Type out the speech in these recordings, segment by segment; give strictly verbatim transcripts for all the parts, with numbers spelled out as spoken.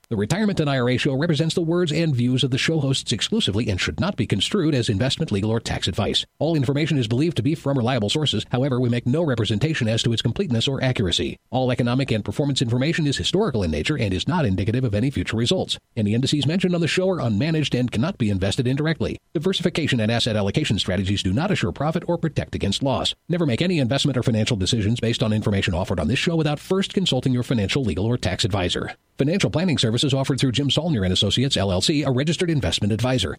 The Retirement and I R A Show represents the words and views of the show hosts exclusively and should not be construed as investment, legal, or tax advice. All information is believed to be from reliable sources. However, we make no representation as to its completeness or accuracy. All economic and performance information is historical in nature and is not indicative of any future results. Any indices mentioned on the show are unmanaged and cannot be invested indirectly. Diversification and asset allocation strategies do not assure profit or protect against loss. Never make any investment or financial decisions based on information offered on this show without first consulting your financial, legal, or tax advisor. Financial planning services offered through Jim Saulnier and Associates, L L C, a registered investment advisor.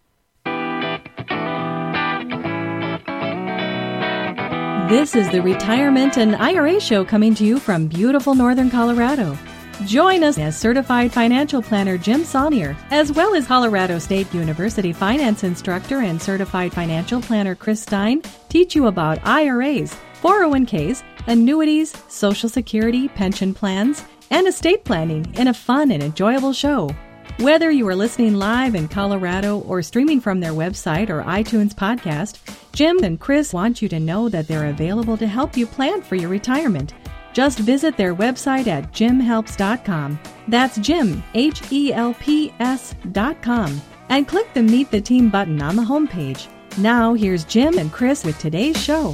This is the Retirement and I R A Show coming to you from beautiful northern Colorado. Join us as Certified Financial Planner Jim Saulnier, as well as Colorado State University Finance Instructor and Certified Financial Planner Chris Stein, teach you about I R As, four oh one k's, annuities, Social Security, pension plans, and estate planning in a fun and enjoyable show. Whether you are listening live in Colorado or streaming from their website or iTunes podcast, Jim and Chris want you to know that they're available to help you plan for your retirement. Just visit their website at jim helps dot com. That's Jim, H E L P S dot com. And click the Meet the Team button on the homepage. Now, here's Jim and Chris with today's show.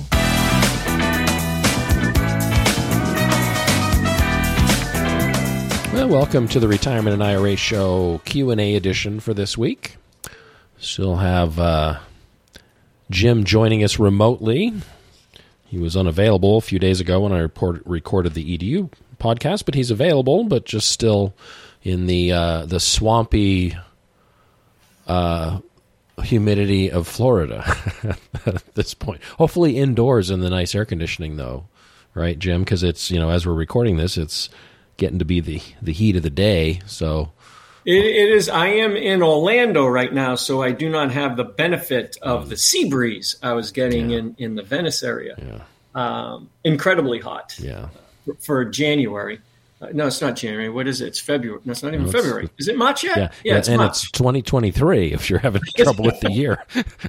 Well, welcome to the Retirement and I R A Show Q and A edition for this week. Still have uh, Jim joining us remotely. He was unavailable a few days ago when I report, recorded the E D U podcast, but he's available, but just still in the uh, the swampy uh, humidity of Florida at this point. Hopefully indoors in the nice air conditioning, though, right, Jim? Because it's, you know, as we're recording this, it's getting to be the, the heat of the day, so... It, it is. I am in Orlando right now, so I do not have the benefit of the sea breeze I was getting yeah. in, in the Venice area. Yeah. Um, incredibly hot yeah. for, for January. Uh, no, it's not January. What is it? It's February. No, it's not even no, February. Is it March yet? Yeah, yeah, yeah it's and March. It's twenty twenty-three if you're having trouble with the year.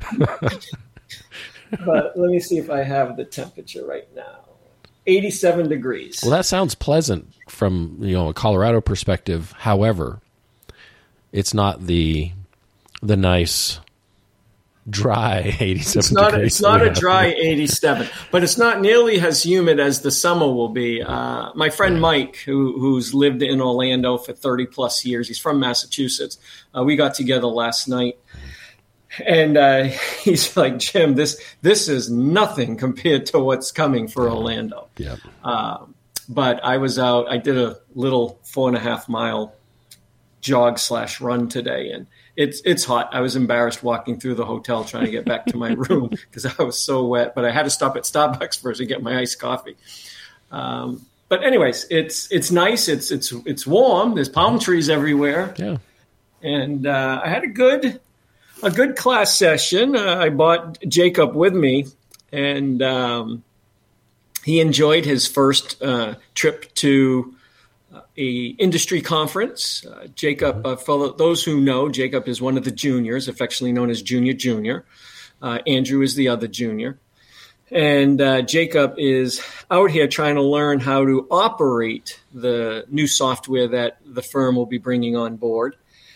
But let me see if I have the temperature right now. eighty-seven degrees. Well, that sounds pleasant from, you know, a Colorado perspective. However, it's not the the nice dry eighty-seven it's not, degrees. It's not a dry eighty-seven, but it's not nearly as humid as the summer will be. Uh, my friend yeah. Mike, who who's lived in Orlando for thirty plus years, he's from Massachusetts. Uh, we got together last night. And uh, he's like, Jim, this this is nothing compared to what's coming for Orlando. Yeah. Um, but I was out. I did a little four and a half mile jog slash run today, and it's it's hot. I was embarrassed walking through the hotel trying to get back to my room because I was so wet. But I had to stop at Starbucks first to get my iced coffee. Um, but anyways, it's it's nice. It's it's it's warm. There's palm trees everywhere. Yeah. And uh, I had a good. A good class session. Uh, I brought Jacob with me, and um, he enjoyed his first uh, trip to uh, a industry conference. Uh, Jacob, uh, for those who know, Jacob is one of the juniors, affectionately known as Junior Junior. Uh, Andrew is the other junior. And uh, Jacob is out here trying to learn how to operate the new software that the firm will be bringing on board.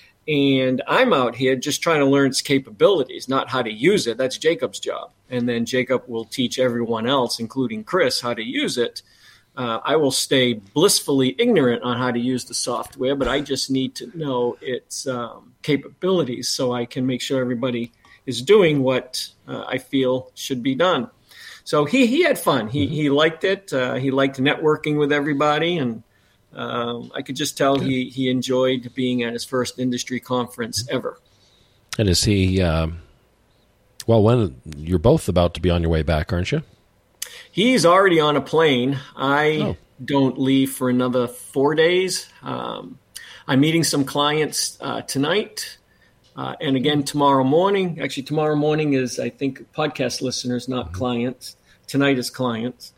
And I'm out here just trying to learn its capabilities, not how to use it. That's Jacob's job. And then Jacob will teach everyone else, including Chris, how to use it. Uh, I will stay blissfully ignorant on how to use the software, but I just need to know its um, capabilities so I can make sure everybody is doing what uh, I feel should be done. So he, he had fun. He, he liked it. Uh, he liked networking with everybody, and Um, I could just tell he, he enjoyed being at his first industry conference ever. And is he, um, well, when you're both about to be on your way back, aren't you? He's already on a plane. I oh. don't leave for another four days. Um, I'm meeting some clients uh, tonight uh, and again tomorrow morning. Actually, tomorrow morning is, I think, podcast listeners, not mm-hmm. clients. Tonight is clients.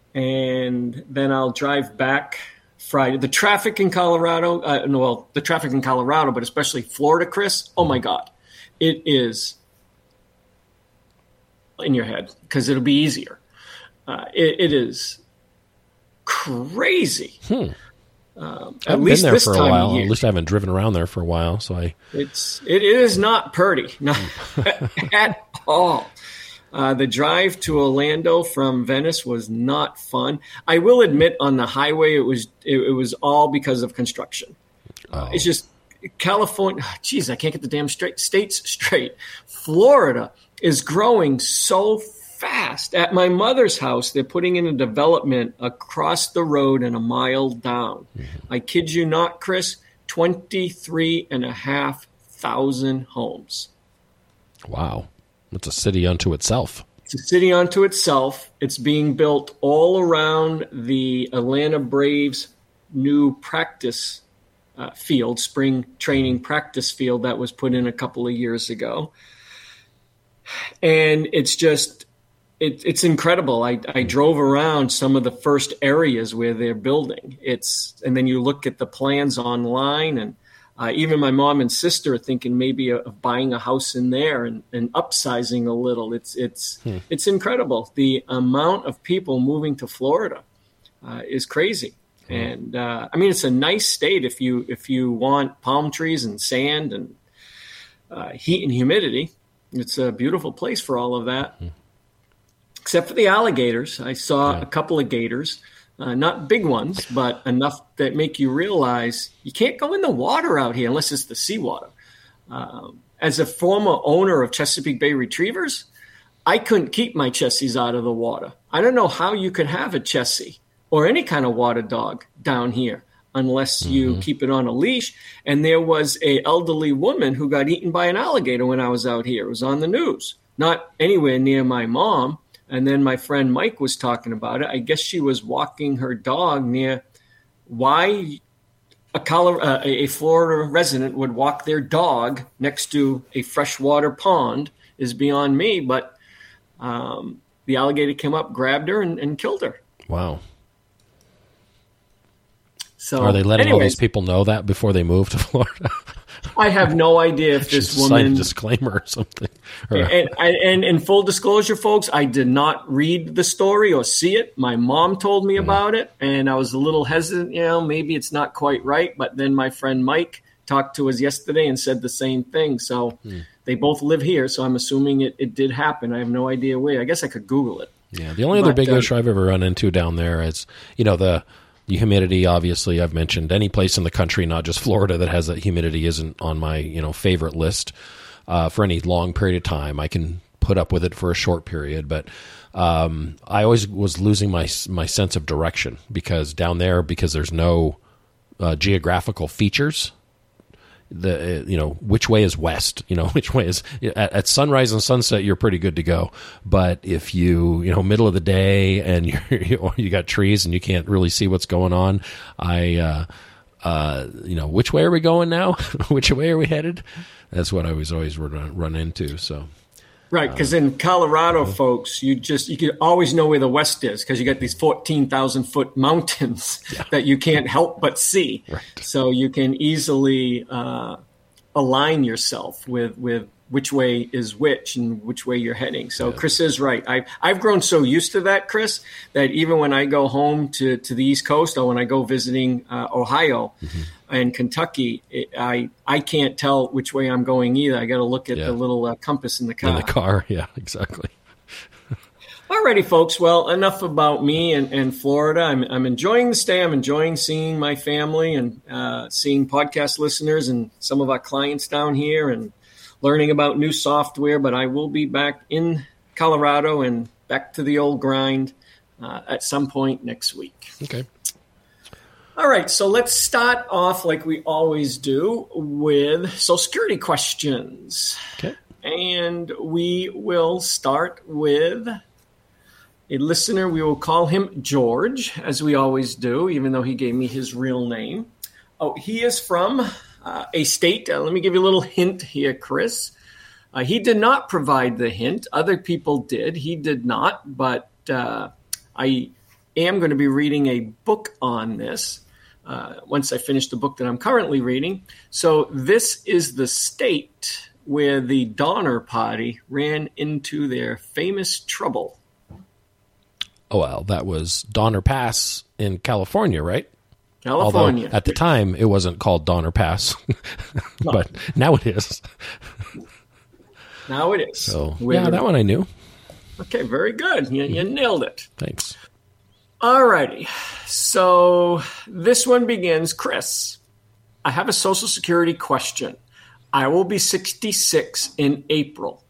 And then I'll drive back Friday. The traffic in Colorado, uh, no, well, the traffic in Colorado, but especially Florida, Chris, oh my God, it is in your head because it'll be easier. Uh, it, it is crazy. Hmm. Um, I've at been least there this for a time while. of year. At least I haven't driven around there for a while. So I, it's it is not pretty, not at all. Uh, the drive to Orlando from Venice was not fun. I will admit, on the highway, it was it, it was all because of construction. Uh, Oh. It's just California. Geez, I can't get the damn straight states straight. Florida is growing so fast. At my mother's house, they're putting in a development across the road and a mile down. Mm-hmm. I kid you not, Chris. Twenty-three and a half thousand homes. Wow. It's a city unto itself. It's a city unto itself. It's being built all around the Atlanta Braves' new practice uh, field, spring training practice field that was put in a couple of years ago. And it's just, it, it's incredible. I, I drove around some of the first areas where they're building. It's, and then you look at the plans online, and Uh, even my mom and sister are thinking maybe of buying a house in there and, and upsizing a little. It's it's hmm. it's incredible. The amount of people moving to Florida uh, is crazy. Hmm. And uh, I mean, it's a nice state if you if you want palm trees and sand and uh, heat and humidity. It's a beautiful place for all of that, hmm. except for the alligators. I saw yeah. a couple of gators. Uh, not big ones, but enough that make you realize you can't go in the water out here unless it's the seawater. Um, as a former owner of Chesapeake Bay Retrievers, I couldn't keep my Chessies out of the water. I don't know how you could have a Chessie or any kind of water dog down here unless you mm-hmm. keep it on a leash. And there was a elderly woman who got eaten by an alligator when I was out here. It was on the news, not anywhere near my mom. And then my friend Mike was talking about it. I guess she was walking her dog near why a, Colorado, a Florida resident would walk their dog next to a freshwater pond is beyond me. But um, the alligator came up, grabbed her, and, and killed her. Wow. So, are they letting anyways, all these people know that before they move to Florida? I have no idea if this woman signed a disclaimer or something. Or... And, and, and full disclosure, folks, I did not read the story or see it. My mom told me mm. about it, and I was a little hesitant. You know, maybe it's not quite right. But then my friend Mike talked to us yesterday and said the same thing. So mm. they both live here, so I'm assuming it, it did happen. I have no idea where. I guess I could Google it. Yeah, the only but, other big uh, issue I've ever run into down there is, you know, the The humidity, obviously, I've mentioned any place in the country, not just Florida, that has that humidity isn't on my, you know, favorite list uh, for any long period of time. I can put up with it for a short period, but um, I always was losing my my sense of direction because down there, because there's no uh, geographical features. The you know which way is west, you know which way is at, at sunrise and sunset, you're pretty good to go. But if you you know middle of the day and you're, you you got trees and you can't really see what's going on, I uh, uh, you know which way are we going now? Which way are we headed? That's what I was always run, run into. So right, because um, in Colorado, uh-huh. folks, you just you can always know where the west is because you got these fourteen thousand foot mountains yeah. that you can't help but see. Right. So you can easily uh, align yourself with with which way is which and which way you're heading. So yeah. Chris is right. I I've grown so used to that, Chris, that even when I go home to, to the East Coast or when I go visiting uh, Ohio mm-hmm. and Kentucky, it, I I can't tell which way I'm going either. I got to look at yeah. the little uh, compass in the car. In the car, yeah, exactly. Alrighty, folks. Well, enough about me and, and Florida. I'm I'm enjoying the stay. I'm enjoying seeing my family and uh, seeing podcast listeners and some of our clients down here and learning about new software. But I will be back in Colorado and back to the old grind uh, at some point next week. Okay. All right, so let's start off like we always do with Social Security questions. Okay. And we will start with a listener. We will call him George, as we always do, even though he gave me his real name. Oh, he is from uh, a state. Uh, let me give you a little hint here, Chris. Uh, he did not provide the hint. Other people did. He did not, but uh, I am going to be reading a book on this uh, once I finish the book that I'm currently reading. So this is the state where the Donner Party ran into their famous trouble. Oh, well, that was Donner Pass in California, right? California. Although at the time, it wasn't called Donner Pass, No. but now it is. Now it is. So, We're- yeah, that one I knew. Okay, very good. You, you nailed it. Thanks. All righty. So this one begins, Chris, I have a Social Security question. I will be sixty-six in April.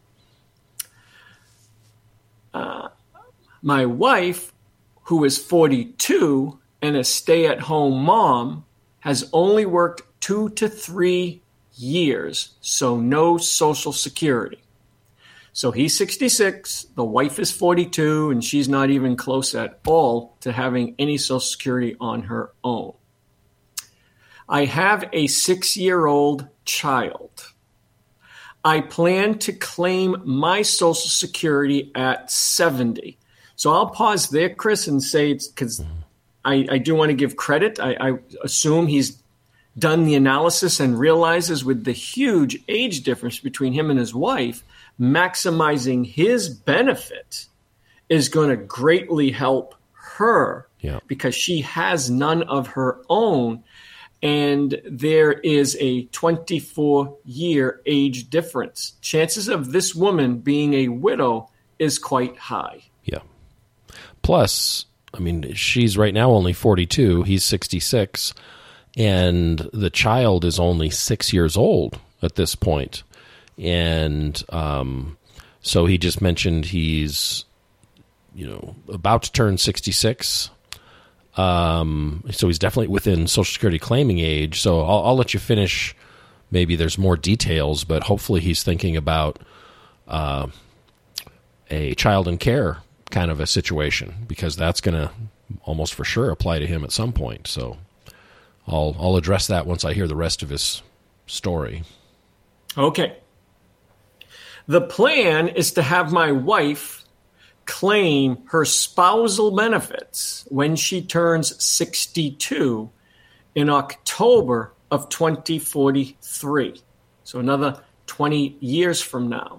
Uh, my wife, who is forty-two and a stay-at-home mom, has only worked two to three years, so no Social Security. So he's sixty-six, the wife is forty-two, and she's not even close at all to having any Social Security on her own. I have a six-year-old child. I plan to claim my Social Security at seventy. So I'll pause there, Chris, and say it's because I, I do want to give credit. I, I assume he's done the analysis and realizes with the huge age difference between him and his wife, maximizing his benefit is going to greatly help her Yeah. because she has none of her own. And there is a twenty-four year age difference. Chances of this woman being a widow is quite high. Yeah. Plus, I mean, she's right now only forty-two. He's sixty-six. And the child is only six years old at this point. And um, so he just mentioned he's, you know, about to turn sixty-six. Um, so he's definitely within Social Security claiming age. So I'll, I'll let you finish. Maybe there's more details, but hopefully he's thinking about uh, a child in care kind of a situation, because that's going to almost for sure apply to him at some point. So I'll I'll address that once I hear the rest of his story. Okay. The plan is to have my wife claim her spousal benefits when she turns sixty-two in October of twenty forty-three. So another twenty years from now.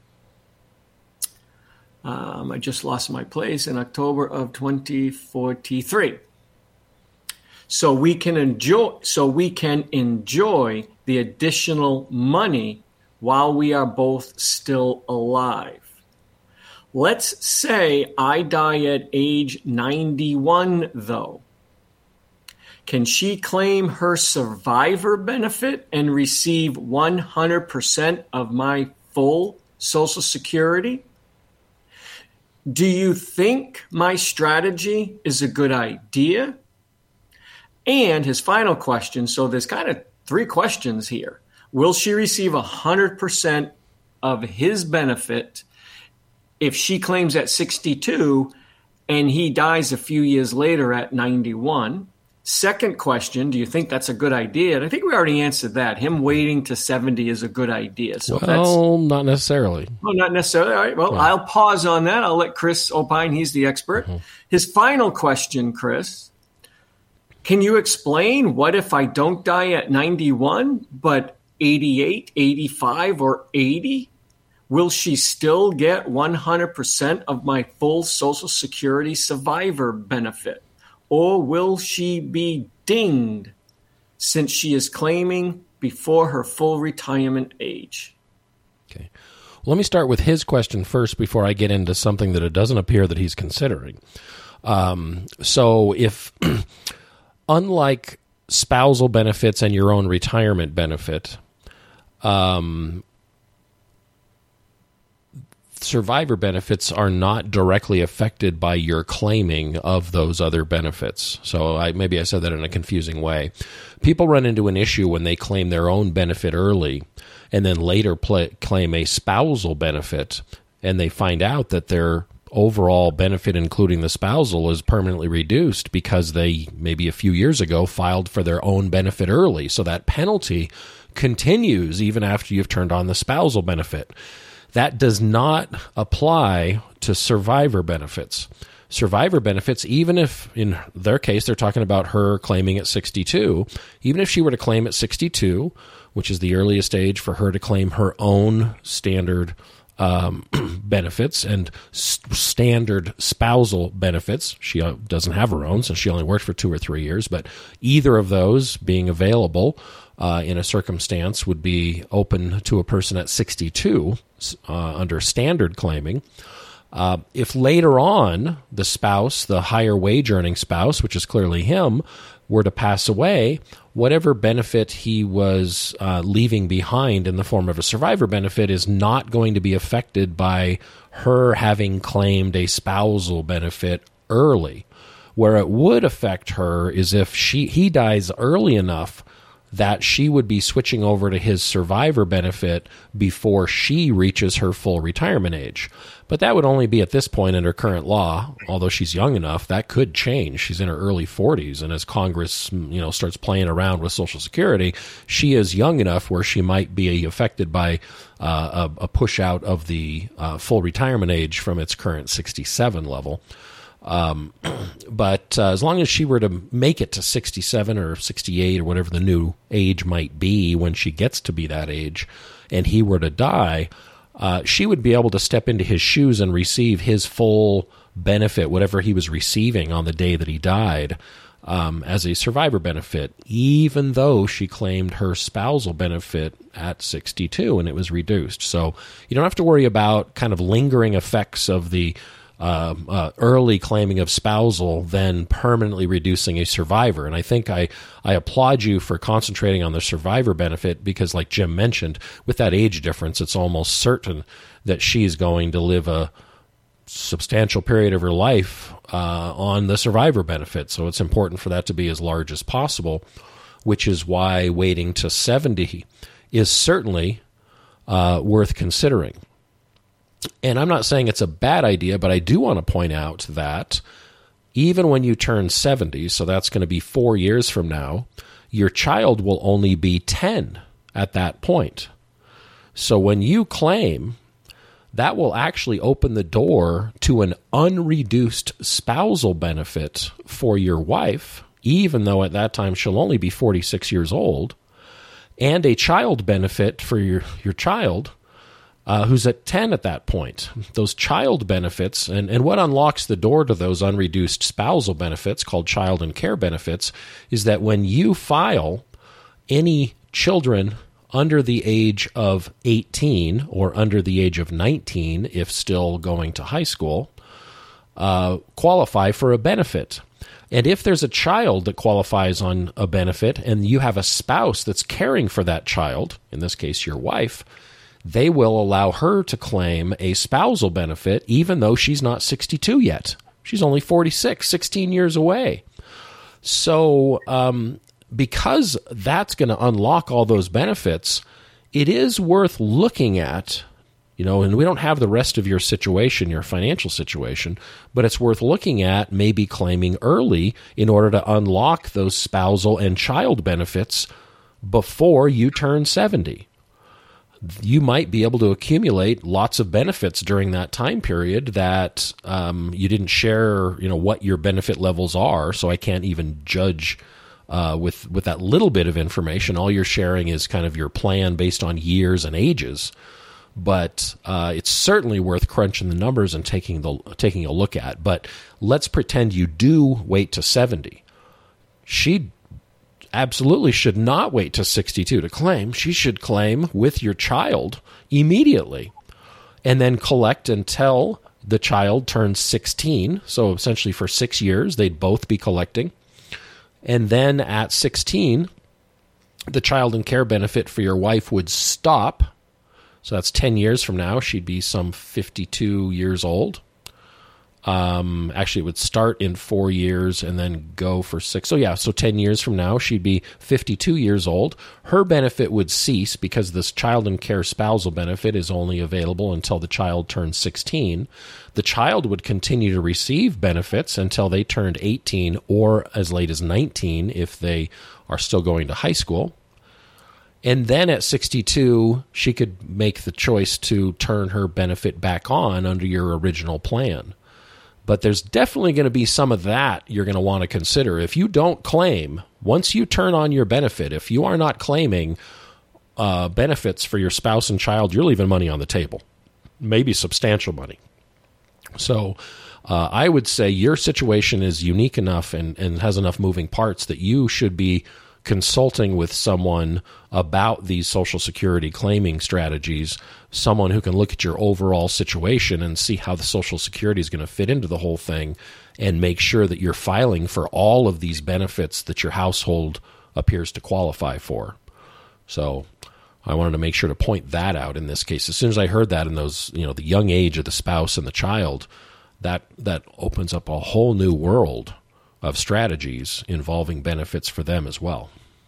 Um, I just lost my place in October of twenty forty-three. So we can enjoy so we can enjoy the additional money while we are both still alive. Let's say I die at age ninety-one, though. Can she claim her survivor benefit and receive one hundred percent of my full Social Security? Do you think my strategy is a good idea? And his final question, so there's kind of three questions here. Will she receive one hundred percent of his benefit if she claims at sixty-two and he dies a few years later at ninety-one? Second question, do you think that's a good idea? And I think we already answered that. Him waiting to seventy is a good idea. So Well, that's, not necessarily. well, not necessarily. All right. Well, Yeah. I'll pause on that. I'll let Chris opine. He's the expert. Mm-hmm. His final question, Chris, can you explain what if I don't die at ninety-one, but eighty-eight, eighty-five, or eighty? Will she still get one hundred percent of my full Social Security survivor benefit? Or will she be dinged since she is claiming before her full retirement age? Okay. Well, let me start with his question first before I get into something that it doesn't appear that he's considering. Um, so if, unlike spousal benefits and your own retirement benefit, um, survivor benefits are not directly affected by your claiming of those other benefits. So I, maybe I said that in a confusing way. People run into an issue when they claim their own benefit early and then later play, claim a spousal benefit, and they find out that their overall benefit, including the spousal, is permanently reduced because they maybe a few years ago filed for their own benefit early. So that penalty continues even after you've turned on the spousal benefit. That does not apply to survivor benefits. Survivor benefits, even if in their case they're talking about her claiming at sixty-two, even if she were to claim at sixty-two, which is the earliest age for her to claim her own standard um, benefits and s- standard spousal benefits. She uh, doesn't have her own, since she only worked for two or three years, but either of those being available uh, in a circumstance would be open to a person at sixty-two uh, under standard claiming. Uh, if later on the spouse, the higher wage earning spouse, which is clearly him, were to pass away, whatever benefit he was uh, leaving behind in the form of a survivor benefit is not going to be affected by her having claimed a spousal benefit early. Where it would affect her is if she he dies early enough that she would be switching over to his survivor benefit before she reaches her full retirement age. But that would only be at this point under current law. Although she's young enough, that could change. She's in her early forties, and as Congress, you know, starts playing around with Social Security, she is young enough where she might be affected by uh, a, a push out of the uh, full retirement age from its current sixty-seven level. Um, but uh, as long as she were to make it to sixty-seven or sixty-eight or whatever the new age might be when she gets to be that age, and he were to die, uh, she would be able to step into his shoes and receive his full benefit, whatever he was receiving on the day that he died, um, as a survivor benefit, even though she claimed her spousal benefit at sixty-two and it was reduced. So you don't have to worry about kind of lingering effects of the Uh, uh, early claiming of spousal, then permanently reducing a survivor. And I think I, I applaud you for concentrating on the survivor benefit because, like Jim mentioned, with that age difference, it's almost certain that she's going to live a substantial period of her life uh, on the survivor benefit. So it's important for that to be as large as possible, which is why waiting to seventy is certainly uh, worth considering. And I'm not saying it's a bad idea, but I do want to point out that even when you turn seventy, so that's going to be four years from now, your child will only be ten at that point. So when you claim, that will actually open the door to an unreduced spousal benefit for your wife, even though at that time she'll only be forty-six years old, and a child benefit for your, your child, Uh, who's at ten at that point. Those child benefits, and, and what unlocks the door to those unreduced spousal benefits, called child and care benefits, is that when you file, any children under the age of eighteen or under the age of nineteen, if still going to high school, uh, qualify for a benefit. And if there's a child that qualifies on a benefit and you have a spouse that's caring for that child, in this case your wife, they will allow her to claim a spousal benefit even though she's not sixty-two yet. She's only forty-six, sixteen years away. So um, because that's going to unlock all those benefits, it is worth looking at, you know, and we don't have the rest of your situation, your financial situation, but it's worth looking at maybe claiming early in order to unlock those spousal and child benefits before you turn seventy. You might be able to accumulate lots of benefits during that time period that um, you didn't share, you know, what your benefit levels are. So I can't even judge uh, with with that little bit of information. All you're sharing is kind of your plan based on years and ages. But uh, it's certainly worth crunching the numbers and taking the taking a look at. But let's pretend you do wait to seventy. She absolutely should not wait to sixty-two to claim. She should claim with your child immediately and then collect until the child turns sixteen. So essentially for six years, they'd both be collecting. And then at sixteen, the child and care benefit for your wife would stop. So that's ten years from now. She'd be some fifty-two years old. Um, actually, it would start in four years and then go for six. So yeah, so ten years from now, she'd be fifty-two years old. Her benefit would cease because this child and care spousal benefit is only available until the child turns sixteen. The child would continue to receive benefits until they turned eighteen or as late as nineteen if they are still going to high school. And then at sixty-two, she could make the choice to turn her benefit back on under your original plan. But there's definitely going to be some of that you're going to want to consider. If you don't claim, once you turn on your benefit, if you are not claiming uh, benefits for your spouse and child, you're leaving money on the table. maybe substantial money. So uh, I would say your situation is unique enough and, and has enough moving parts that you should be consulting with someone about these Social Security claiming strategies, someone who can look at your overall situation and see how the Social Security is going to fit into the whole thing and make sure that you're filing for all of these benefits that your household appears to qualify for. So I wanted to make sure to point that out in this case. As soon as I heard that in those, you know, the young age of the spouse and the child, that that opens up a whole new world of strategies involving benefits for them as well.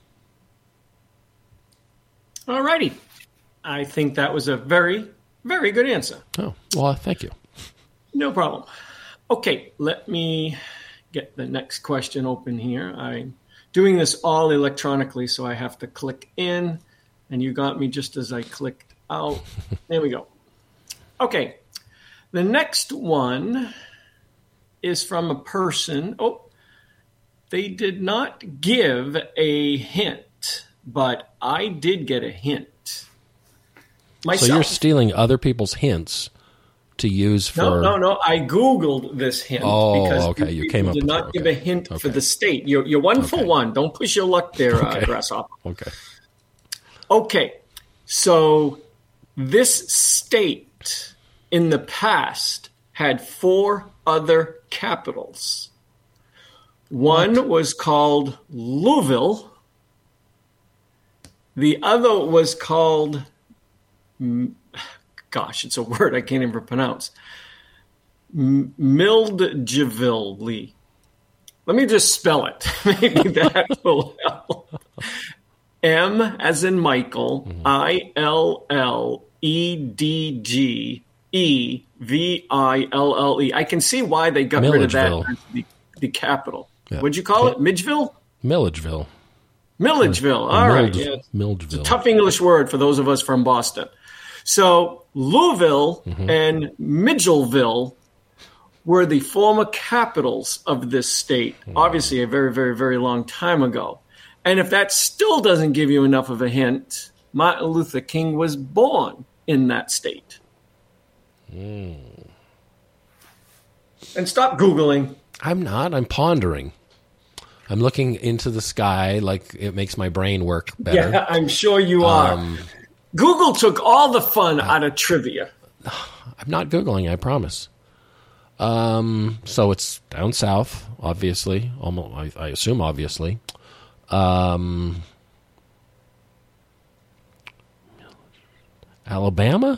All righty. I think that was a very, very good answer. Oh, well, thank you. No problem. Okay, let me get the next question open here. I'm doing this all electronically, so I have to click in, and you got me just as I clicked out. There we go. Okay, the next one is from a person. Oh, they did not give a hint, but I did get a hint myself. So you're stealing other people's hints to use for... No, no, no. I Googled this hint. Oh, because okay. You came up did with not it. give Okay. a hint Okay. for the state. You're, you're one Okay. for one. Don't push your luck there, Okay. uh, Grasshopper. Okay. Okay. So this state in the past had four other capitals. One what? was called Louisville. The other was called... Gosh, it's a word I can't even pronounce. Milledgeville. Let me just spell it. Maybe that will help. M as in Michael, mm-hmm. I L L E D G E V I L L E. I can see why they got rid of that as the, the capital. Yeah. What'd you call it? Midgeville? Milledgeville. Milledgeville. All right. Mild, yeah. Milledgeville. It's a tough English word for those of us from Boston. So Louisville mm-hmm. and Midgeville were the former capitals of this state, mm-hmm. obviously a very, very, very long time ago. And if that still doesn't give you enough of a hint, Martin Luther King was born in that state. Mm. And stop Googling. I'm not. I'm pondering. I'm looking into the sky like it makes my brain work better. Yeah, I'm sure you are. Um, Google took all the fun out of trivia. I'm not Googling, I promise. Um, so it's down south, obviously. Almost, I, I assume, obviously. Um, Alabama?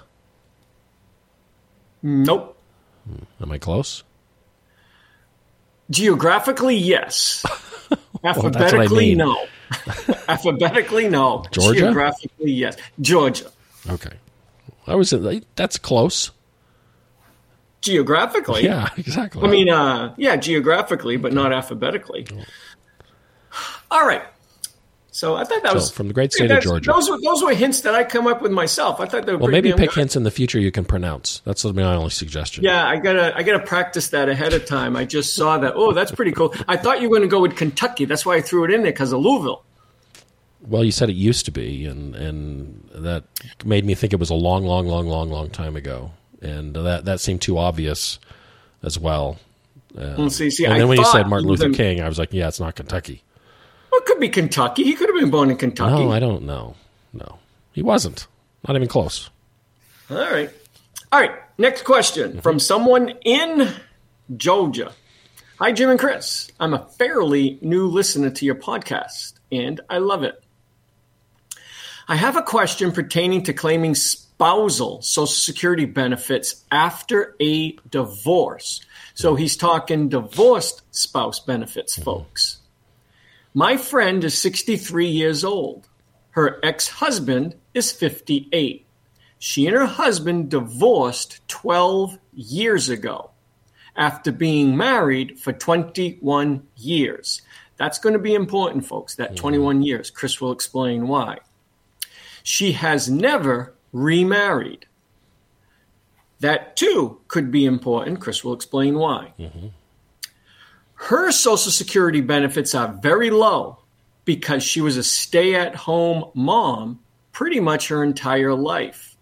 Nope. Am I close? Geographically, yes. Well, Alphabetically, I mean. no. Alphabetically, no. Georgia? Geographically, yes. Georgia. Okay. I was. That's close. Geographically? Yeah, exactly. I mean, uh, yeah, geographically, but not alphabetically. All right. So I thought that so, was from the great state of Georgia. Those were those were hints that I come up with myself. I thought they were well, pretty maybe pick good. hints in the future you can pronounce. That's my only suggestion. Yeah, I gotta I gotta practice that ahead of time. I just saw that. Oh, that's pretty cool. I thought you were going to go with Kentucky. That's why I threw it in there because of Louisville. Well, you said it used to be, and and that made me think it was a long, long, long, long, long time ago, and that that seemed too obvious as well. Uh, well, see, see, and I then when you said thought Martin Luther even, King, I was like, yeah, it's not Kentucky. Well, it could be Kentucky. He could have been born in Kentucky. No, I don't know. No, he wasn't. Not even close. All right. All right. Next question mm-hmm. from someone in Georgia. Hi, Jim and Chris. I'm a fairly new listener to your podcast, and I love it. I have a question pertaining to claiming spousal Social Security benefits after a divorce. So he's talking divorced spouse benefits, mm-hmm. folks. My friend is sixty-three years old. Her ex-husband is fifty-eight. She and her husband divorced twelve years ago after being married for twenty-one years. That's going to be important, folks, that mm-hmm. twenty-one years. Chris will explain why. She has never remarried. That, too, could be important. Chris will explain why. Mm-hmm. Her Social Security benefits are very low because she was a stay-at-home mom pretty much her entire life.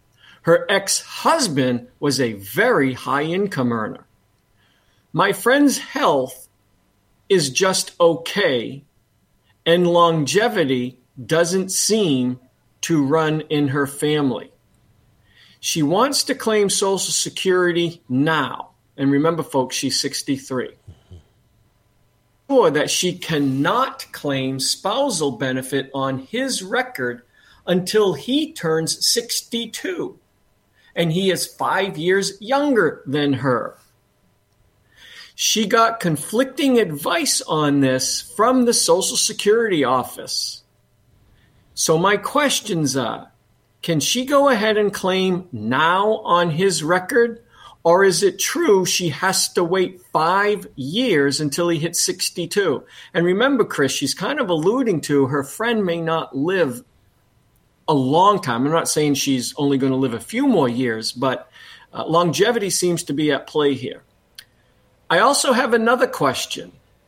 Her ex-husband was a very high-income earner. My friend's health is just okay, and longevity doesn't seem to run in her family. She wants to claim Social Security now. And remember, folks, she's sixty-three. Or that she cannot claim spousal benefit on his record until he turns sixty-two. And he is five years younger than her. She got conflicting advice on this from the Social Security office. So my questions are, can she go ahead and claim now on his record? Or is it true she has to wait five years until he hits sixty-two? And remember, Chris, she's kind of alluding to her friend may not live a long time. I'm not saying she's only going to live a few more years, but uh, longevity seems to be at play here. I also have another question.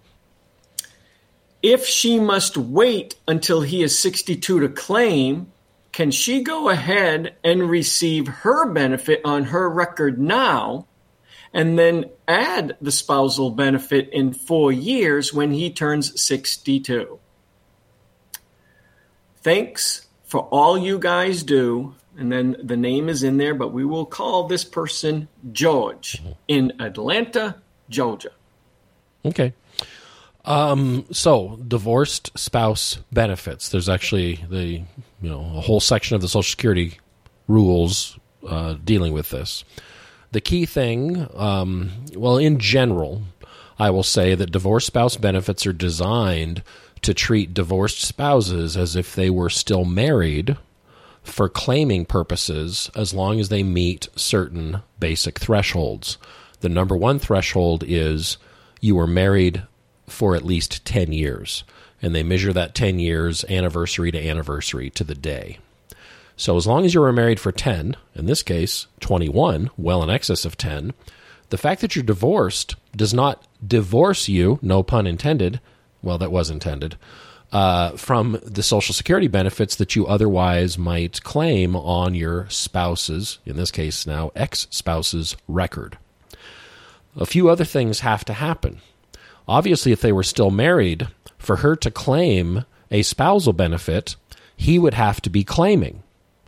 If she must wait until he is sixty-two to claim, can she go ahead and receive her benefit on her record now and then add the spousal benefit in four years when he turns sixty-two? Thanks for all you guys do. And then the name is in there, but we will call this person George in Atlanta, Georgia. Okay. Um, so divorced spouse benefits. There's actually the, you know, a whole section of the Social Security rules uh, dealing with this. The key thing, um, well, in general, I will say that divorced spouse benefits are designed to treat divorced spouses as if they were still married for claiming purposes as long as they meet certain basic thresholds. The number one threshold is you were married for at least ten years, and they measure that ten years anniversary to anniversary to the day. So as long as you were married for ten, in this case twenty-one, well in excess of ten, the fact that you're divorced does not divorce you, no pun intended, well that was intended, uh, from the Social Security benefits that you otherwise might claim on your spouse's, in this case now ex-spouse's record. A few other things have to happen. Obviously, if they were still married, for her to claim a spousal benefit, he would have to be claiming.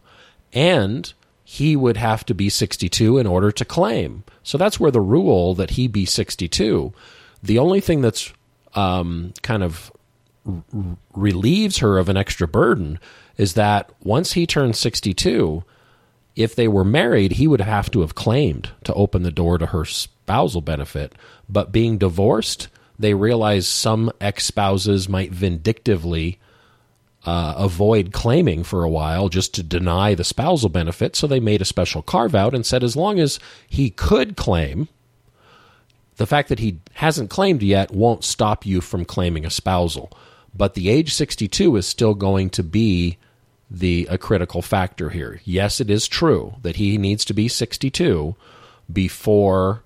And he would have to be sixty-two in order to claim. So that's where the rule that he be sixty-two, the only thing that's um, kind of r- relieves her of an extra burden is that once he turns sixty-two, if they were married, he would have to have claimed to open the door to her spousal benefit. But being divorced, they realize some ex-spouses might vindictively uh, avoid claiming for a while just to deny the spousal benefit, so they made a special carve-out and said as long as he could claim, the fact that he hasn't claimed yet won't stop you from claiming a spousal. But the age sixty-two is still going to be the a critical factor here. Yes, it is true that he needs to be sixty-two before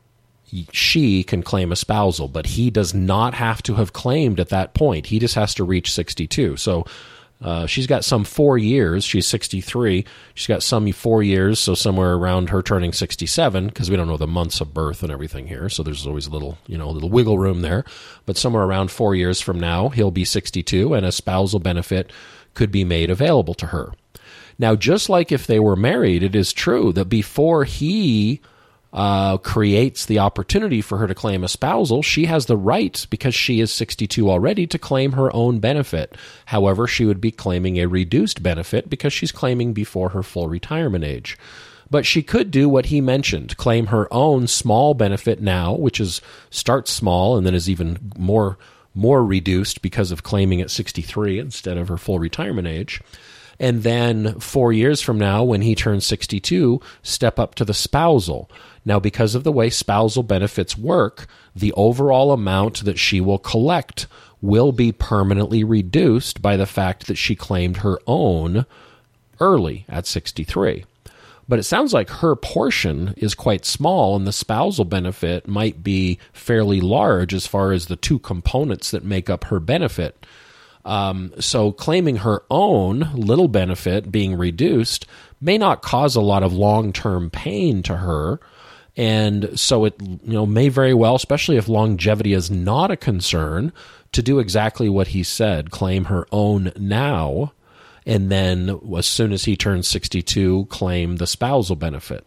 she can claim a spousal, but he does not have to have claimed at that point. He just has to reach sixty-two. So uh, she's got some four years. She's sixty-three. She's got some four years, so somewhere around her turning sixty-seven, because we don't know the months of birth and everything here, so there's always a little, you know, a little wiggle room there. But somewhere around four years from now, he'll be sixty-two, and a spousal benefit could be made available to her. Now, just like if they were married, it is true that before he Uh, creates the opportunity for her to claim a spousal, she has the right, because she is sixty-two already, to claim her own benefit. However, she would be claiming a reduced benefit because she's claiming before her full retirement age. But she could do what he mentioned, claim her own small benefit now, which is starts small and then is even more more reduced because of claiming at sixty-three instead of her full retirement age. And then four years from now, when he turns sixty-two, step up to the spousal. Now, because of the way spousal benefits work, the overall amount that she will collect will be permanently reduced by the fact that she claimed her own early at sixty-three. But it sounds like her portion is quite small, and the spousal benefit might be fairly large as far as the two components that make up her benefit. Um, so claiming her own little benefit being reduced may not cause a lot of long-term pain to her. And so it, you know, may very well, especially if longevity is not a concern, to do exactly what he said, claim her own now, and then as soon as he turns sixty-two, claim the spousal benefit.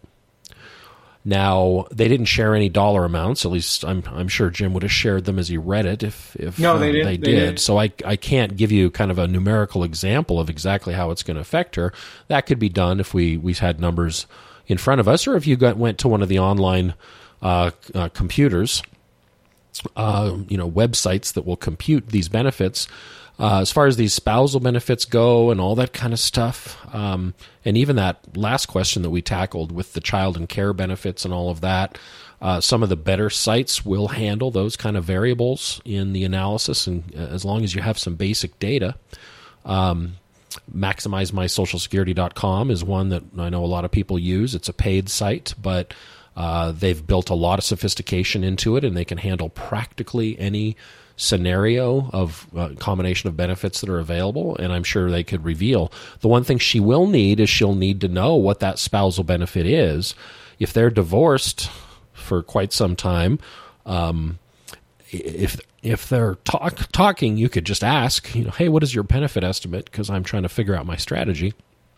Now, they didn't share any dollar amounts. At least I'm I'm sure Jim would have shared them as he read it if, if no, they, um, did. they, they did. did. So I, I can't give you kind of a numerical example of exactly how it's going to affect her. That could be done if we, we had numbers in front of us, or if you got, went to one of the online uh, uh, computers, uh, you know, websites that will compute these benefits. Uh, as far as these spousal benefits go and all that kind of stuff, um, and even that last question that we tackled with the child and care benefits and all of that, uh, some of the better sites will handle those kind of variables in the analysis, and as long as you have some basic data. Um, maximize my social security dot com is one that I know a lot of people use. It's a paid site, but uh, they've built a lot of sophistication into it, and they can handle practically any scenario of uh, combination of benefits that are available, and I'm sure they could reveal. The one thing she will need is she'll need to know what that spousal benefit is. If they're divorced for quite some time, um, if if they're talk, talking, you could just ask, you know, hey, what is your benefit estimate? Because I'm trying to figure out my strategy.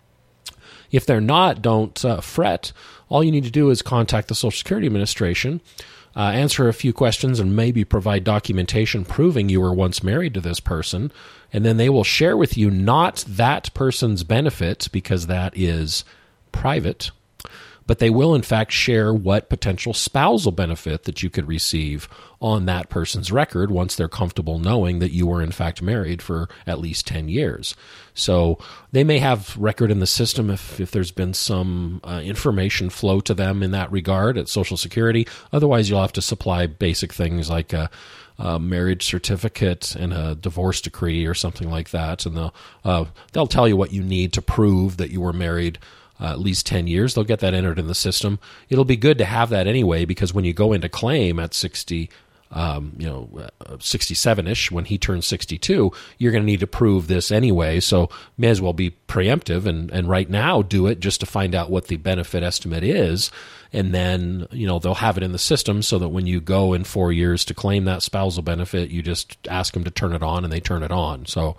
If they're not, don't uh, fret. All you need to do is contact the Social Security Administration, uh, answer a few questions, and maybe provide documentation proving you were once married to this person, and then they will share with you not that person's benefit, because that is private, but they will in fact share what potential spousal benefit that you could receive on that person's record once they're comfortable knowing that you were in fact married for at least ten years. So they may have record in the system if, if there's been some uh, information flow to them in that regard at Social Security. Otherwise, you'll have to supply basic things like a, a marriage certificate and a divorce decree or something like that, and they'll, uh, they'll tell you what you need to prove that you were married Uh, at least ten years. They'll get that entered in the system. It'll be good to have that anyway, because when you go into claim at sixty, um, you know, uh, sixty-seven-ish, when he turns sixty-two, you're going to need to prove this anyway. So may as well be preemptive and, and right now do it just to find out what the benefit estimate is. And then, you know, they'll have it in the system so that when you go in four years to claim that spousal benefit, you just ask them to turn it on and they turn it on. So,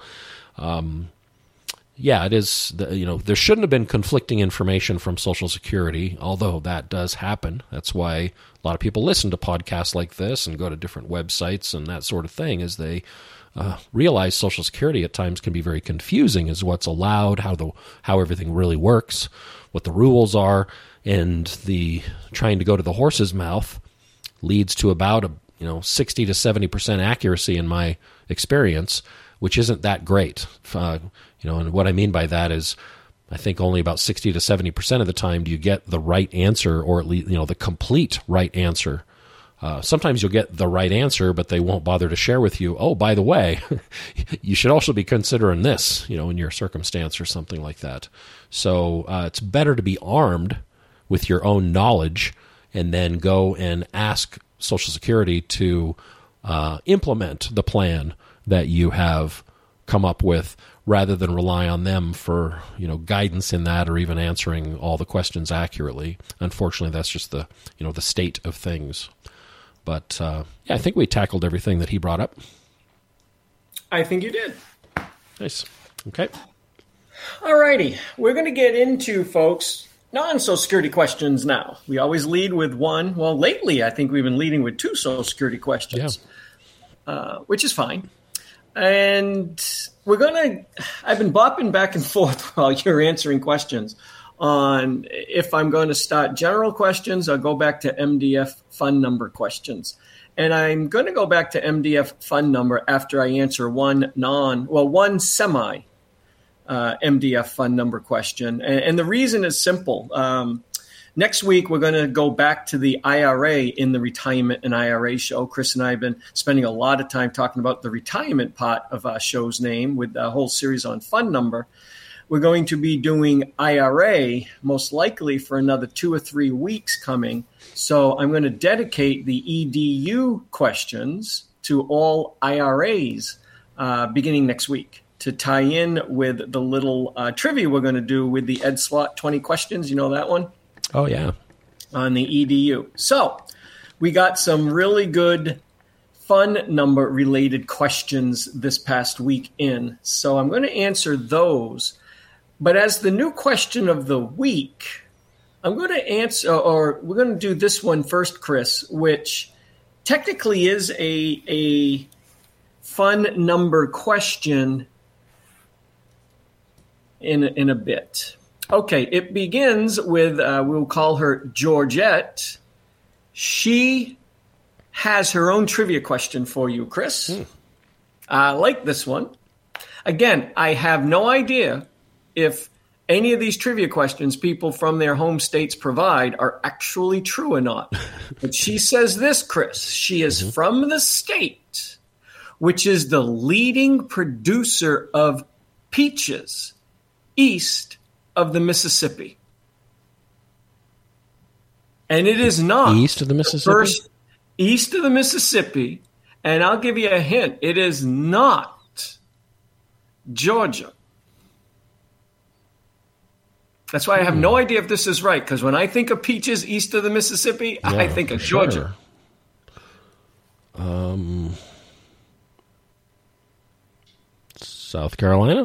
um, yeah, it is, you know, there shouldn't have been conflicting information from Social Security, although that does happen. That's why a lot of people listen to podcasts like this and go to different websites and that sort of thing, is they uh, realize Social Security at times can be very confusing as what's allowed, how the how everything really works, what the rules are, and the trying to go to the horse's mouth leads to about a you know sixty to seventy percent accuracy in my experience, which isn't that great. Uh, You know, and what I mean by that is, I think only about sixty to seventy percent of the time do you get the right answer, or at least, you know, the complete right answer. Uh, sometimes you'll get the right answer, but they won't bother to share with you, oh, by the way, you should also be considering this, you know, in your circumstance or something like that. So uh, it's better to be armed with your own knowledge and then go and ask Social Security to uh, implement the plan that you have come up with, rather than rely on them for, you know, guidance in that, or even answering all the questions accurately. Unfortunately, that's just the, you know, the state of things. But uh, yeah, I think we tackled everything that he brought up. I think you did. Nice. Okay. All righty. We're going to get into, folks, non-Social Security questions now. We always lead with one. Well, lately, I think we've been leading with two Social Security questions, yeah. uh, which is fine. And we're going to, I've been bopping back and forth while you're answering questions on if I'm going to start general questions or go back to M D F fund number questions. And I'm going to go back to M D F fund number after I answer one non, well, one semi uh, M D F fund number question. And, and the reason is simple. Um, Next week, we're going to go back to the I R A in the Retirement and I R A show. Chris and I have been spending a lot of time talking about the retirement part of our show's name with a whole series on fund number. We're going to be doing I R A most likely for another two or three weeks coming. So I'm going to dedicate the E D U questions to all I R As uh, beginning next week to tie in with the little uh, trivia we're going to do with the Ed Slott twenty questions. You know that one? Oh, yeah. On the E D U. So we got some really good fun number related questions this past week in. So I'm going to answer those. But as the new question of the week, I'm going to answer, or we're going to do this one first, Chris, which technically is a, a fun number question in, in a bit. Okay, it begins with, uh, we'll call her Georgette. She has her own trivia question for you, Chris. Hmm. I like this one. Again, I have no idea if any of these trivia questions people from their home states provide are actually true or not. But she says this, Chris. She is mm-hmm. from the state which is the leading producer of peaches east of the Mississippi. And it is not east of the Mississippi. First, east of the Mississippi, and I'll give you a hint. It is not Georgia. That's why I have hmm. no idea if this is right, because when I think of peaches east of the Mississippi, yeah, I think of Georgia. Sure. Um, South Carolina?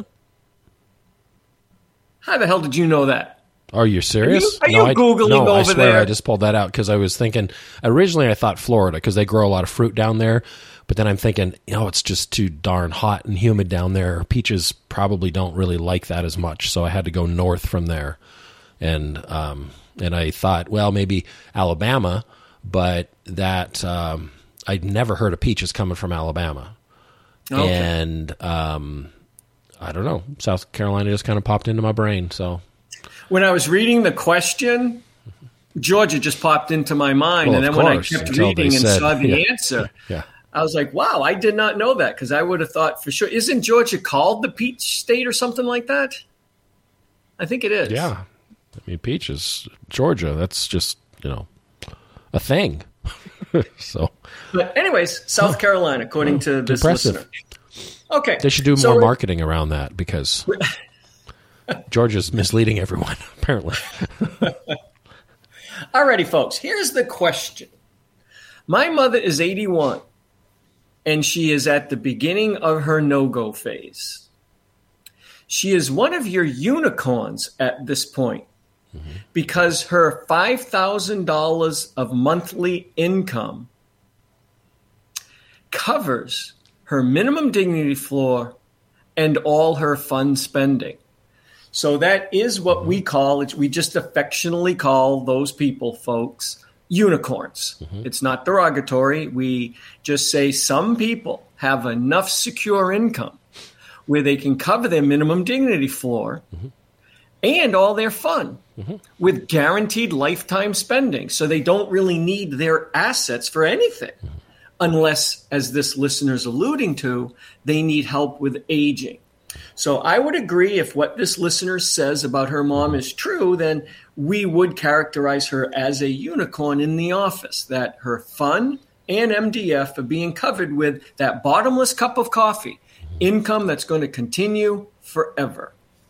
How the hell did you know that? Are you serious? Are you, are you no, Googling I, no, over I swear there? I just pulled that out because I was thinking, originally I thought Florida because they grow a lot of fruit down there. But then I'm thinking, you know, it's just too darn hot and humid down there. Peaches probably don't really like that as much. So I had to go north from there. And um, and I thought, well, maybe Alabama, but that um, I'd never heard of peaches coming from Alabama. Okay. And um, I don't know, South Carolina just kind of popped into my brain. So when I was reading the question, Georgia just popped into my mind. Well, and then course, when I kept reading and said, saw the yeah, answer, yeah. I was like, wow, I did not know that, because I would have thought for sure. Isn't Georgia called the peach state or something like that? I think it is. Yeah. I mean, peaches, Georgia, that's just, you know, a thing. So, but anyways, South Carolina, according oh, to this impressive. listener. Okay. They should do so more marketing around that, because Georgia's misleading everyone, apparently. Alrighty, folks, here's the question. My mother is eighty-one, and she is at the beginning of her no-go phase. She is one of your unicorns at this point, mm-hmm. because her five thousand dollars of monthly income covers her minimum dignity floor and all her fun spending. So that is what mm-hmm. we call, we just affectionately call those people, folks, unicorns. Mm-hmm. It's not derogatory. We just say some people have enough secure income where they can cover their minimum dignity floor mm-hmm. and all their fun mm-hmm. with guaranteed lifetime spending. So they don't really need their assets for anything mm-hmm. unless, as this listener's alluding to, they need help with aging. So I would agree, if what this listener says about her mom is true, then we would characterize her as a unicorn in the office, that her fun and M D F are being covered with that bottomless cup of coffee, income that's going to continue forever.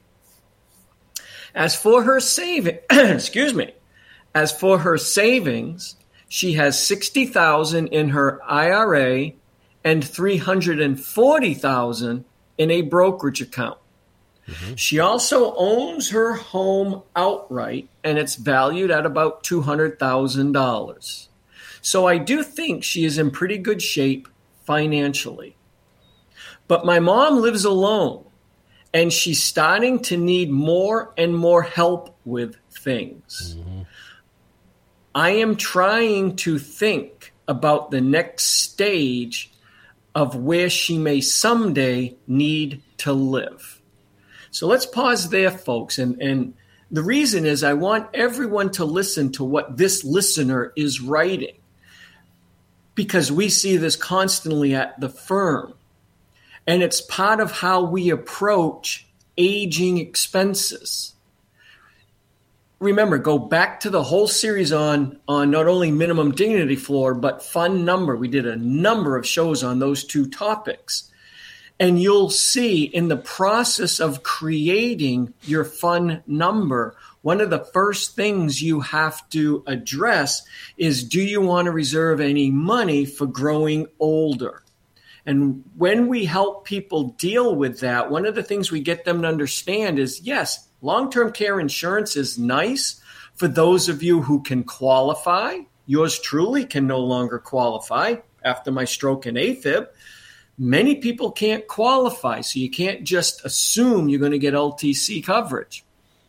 As for her saving, excuse me, as for her savings, she has sixty thousand dollars in her I R A and three hundred forty thousand dollars in a brokerage account. Mm-hmm. She also owns her home outright, and it's valued at about two hundred thousand dollars. So I do think she is in pretty good shape financially. But my mom lives alone, and she's starting to need more and more help with things. Mm-hmm. I am trying to think about the next stage of where she may someday need to live. So let's pause there, folks. And, and the reason is I want everyone to listen to what this listener is writing, because we see this constantly at the firm. And it's part of how we approach aging expenses. Remember, go back to the whole series on, on not only minimum dignity floor, but fund number. We did a number of shows on those two topics. And you'll see in the process of creating your fun number, one of the first things you have to address is, do you want to reserve any money for growing older? And when we help people deal with that, one of the things we get them to understand is, yes, long-term care insurance is nice for those of you who can qualify. Yours truly can no longer qualify after my stroke and AFib. Many people can't qualify, so you can't just assume you're going to get L T C coverage.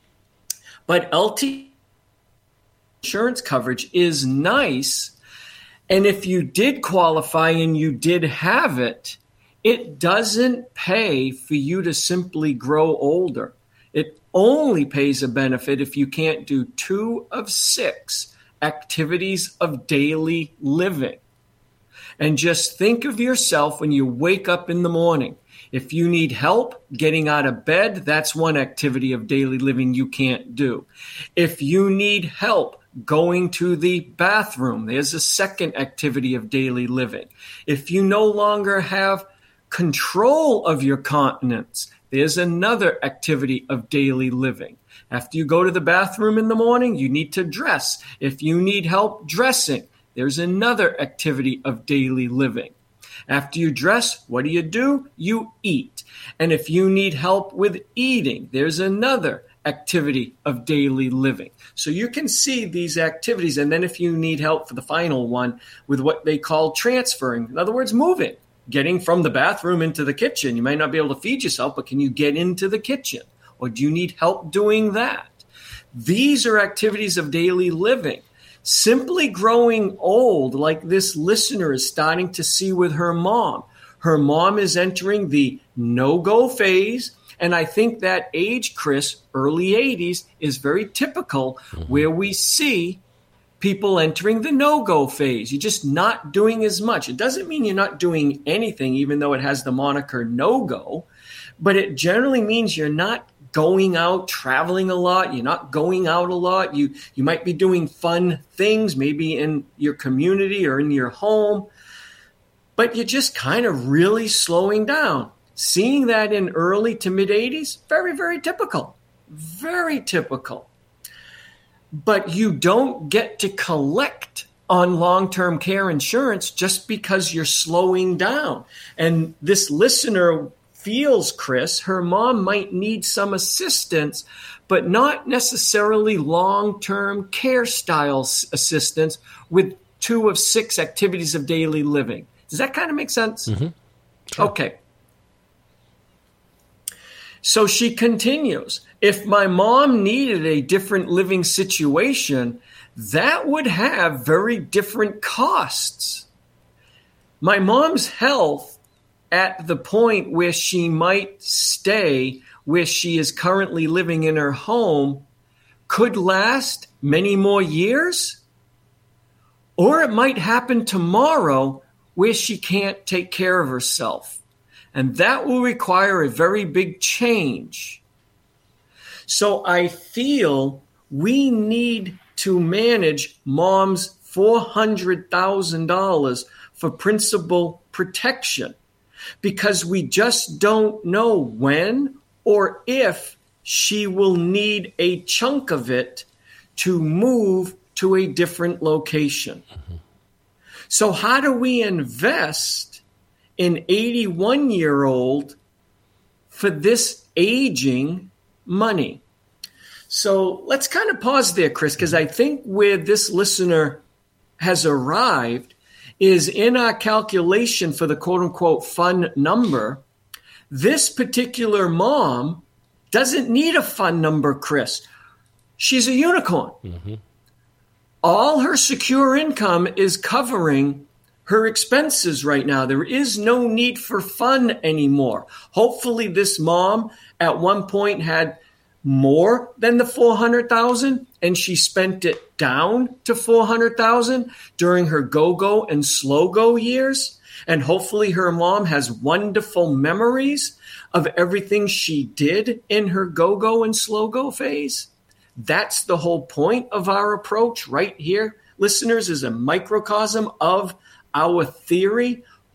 But L T C insurance coverage is nice, and if you did qualify and you did have it, it doesn't pay for you to simply grow older. It only pays a benefit if you can't do two of six activities of daily living. And just think of yourself when you wake up in the morning. If you need help getting out of bed, that's one activity of daily living you can't do. If you need help going to the bathroom, there's a second activity of daily living. If you no longer have control of your continence, there's another activity of daily living. After you go to the bathroom in the morning, you need to dress. If you need help dressing, there's another activity of daily living. After you dress, what do you do? You eat. And if you need help with eating, there's another activity of daily living. So you can see these activities. And then if you need help for the final one with what they call transferring, in other words, moving, getting from the bathroom into the kitchen. You might not be able to feed yourself, but can you get into the kitchen? Or do you need help doing that? These are activities of daily living. Simply growing old, like this listener is starting to see with her mom. Her mom is entering the no-go phase. And I think that age, Chris, early eighties, is very typical mm-hmm. where we see people entering the no-go phase. You're just not doing as much. It doesn't mean you're not doing anything, even though it has the moniker no-go. But it generally means you're not going out, traveling a lot. You're not going out a lot. You you might be doing fun things, maybe in your community or in your home, but you're just kind of really slowing down. Seeing that in early to mid-eighties, very, very typical. Very typical. But you don't get to collect on long-term care insurance just because you're slowing down. And this listener feels, Chris, her mom might need some assistance, but not necessarily long-term care style assistance with two of six activities of daily living. Does that kind of make sense? Mm-hmm. Sure. Okay. So she continues, if my mom needed a different living situation, that would have very different costs. My mom's health at the point where she might stay where she is currently living in her home could last many more years, or it might happen tomorrow where she can't take care of herself. And that will require a very big change. So I feel we need to manage mom's four hundred thousand dollars for principal protection, because we just don't know when or if she will need a chunk of it to move to a different location. Mm-hmm. So how do we invest an eighty-one-year-old for this aging money? So let's kind of pause there, Chris, because I think where this listener has arrived is in our calculation for the quote-unquote fun number. This particular mom doesn't need a fun number, Chris. She's a unicorn. Mm-hmm. All her secure income is covering her expenses right now. There is no need for fun anymore. Hopefully this mom at one point had more than the four hundred thousand dollars and she spent it down to four hundred thousand dollars during her go-go and slow-go years. And hopefully her mom has wonderful memories of everything she did in her go-go and slow-go phase. That's the whole point of our approach right here, listeners, is a microcosm of our theory.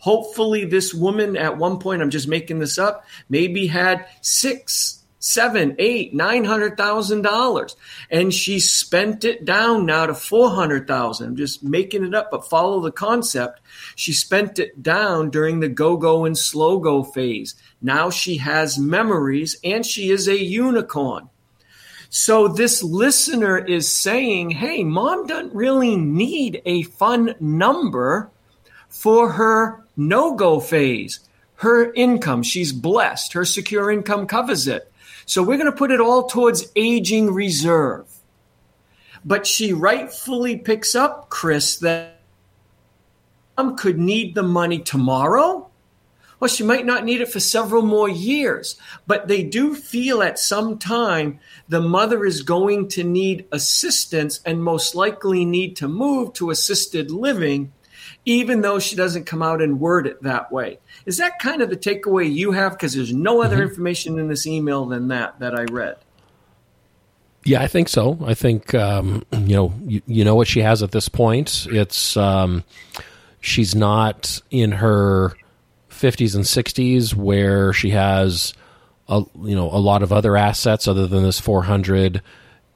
Hopefully this woman at one point, I'm just making this up, maybe had six, seven, eight, nine hundred thousand dollars, and she spent it down now to four hundred thousand. I'm just making it up, but follow the concept. She spent it down during the go-go and slow-go phase. Now she has memories, and she is a unicorn. So this listener is saying, hey, mom doesn't really need a fun number for her no-go phase. Her income, she's blessed. Her secure income covers it. So we're going to put it all towards aging reserve. But she rightfully picks up, Chris, that mom could need the money tomorrow. Well, she might not need it for several more years, but they do feel at some time the mother is going to need assistance and most likely need to move to assisted living, even though she doesn't come out and word it that way. Is that kind of the takeaway you have? Because there's no other mm-hmm. information in this email than that that I read. Yeah, I think so. I think, um, you know, you, you know what she has at this point. It's um, she's not in her fifties and sixties where she has a, you know, a lot of other assets other than this four hundred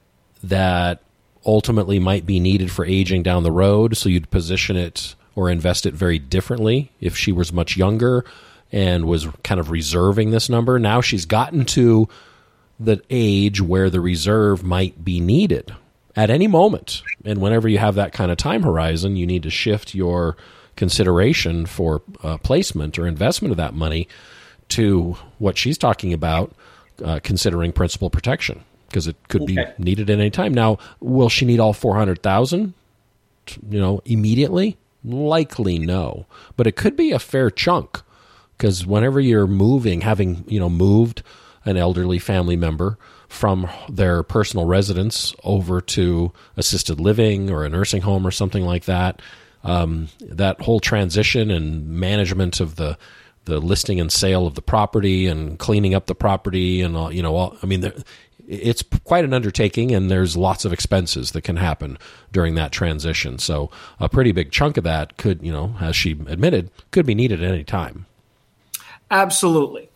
that ultimately might be needed for aging down the road. So you'd position it or invest it very differently if she was much younger and was kind of reserving this number. Now she's gotten to the age where the reserve might be needed at any moment. And whenever you have that kind of time horizon, you need to shift your consideration for uh, placement or investment of that money to what she's talking about, uh, considering principal protection, because it could okay. be needed at any time. Now, will she need all four hundred thousand dollars, you know, immediately? Likely no, but it could be a fair chunk, because whenever you're moving, having, you know, moved an elderly family member from their personal residence over to assisted living or a nursing home or something like that, Um, that whole transition and management of the the listing and sale of the property and cleaning up the property and all, you know, all, I mean, there, it's quite an undertaking, and there's lots of expenses that can happen during that transition. So a pretty big chunk of that could, you know, as she admitted, could be needed at any time. Absolutely.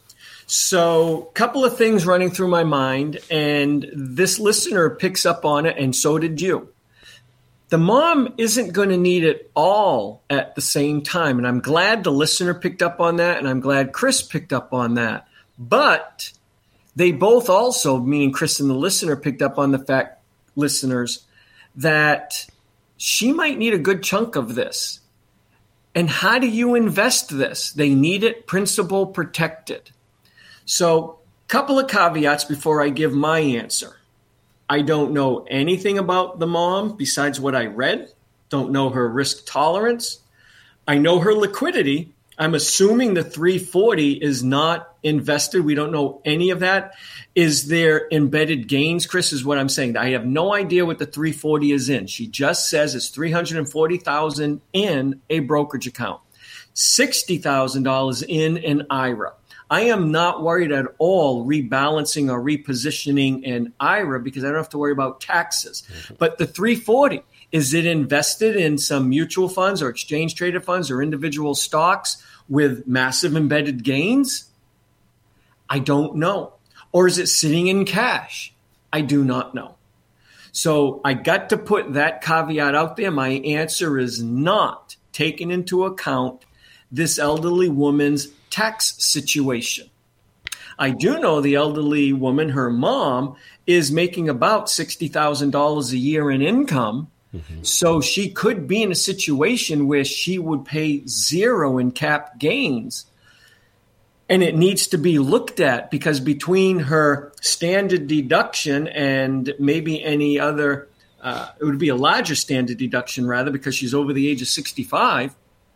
So a couple of things running through my mind, and this listener picks up on it, and so did you. The mom isn't going to need it all at the same time. And I'm glad the listener picked up on that, and I'm glad Chris picked up on that. But they both also, meaning Chris and the listener, picked up on the fact, listeners, that she might need a good chunk of this. And how do you invest this? They need it principal protected. So a couple of caveats before I give my answer. I don't know anything about the mom besides what I read. Don't know her risk tolerance. I know her liquidity. I'm assuming the three forty is not invested. We don't know any of that. Is there embedded gains, Chris, is what I'm saying. I have no idea what the three forty is in. She just says it's three hundred forty thousand dollars in a brokerage account, sixty thousand dollars in an I R A. I am not worried at all rebalancing or repositioning an I R A because I don't have to worry about taxes. Mm-hmm. But the three forty, is it invested in some mutual funds or exchange traded funds or individual stocks with massive embedded gains? I don't know. Or is it sitting in cash? I do not know. So I got to put that caveat out there. My answer is not taking into account this elderly woman's tax situation. I do know the elderly woman, her mom, is making about sixty thousand dollars a year in income. Mm-hmm. So she could be in a situation where she would pay zero in cap gains. And it needs to be looked at because between her standard deduction and maybe any other, uh, it would be a larger standard deduction rather because she's over the age of sixty-five.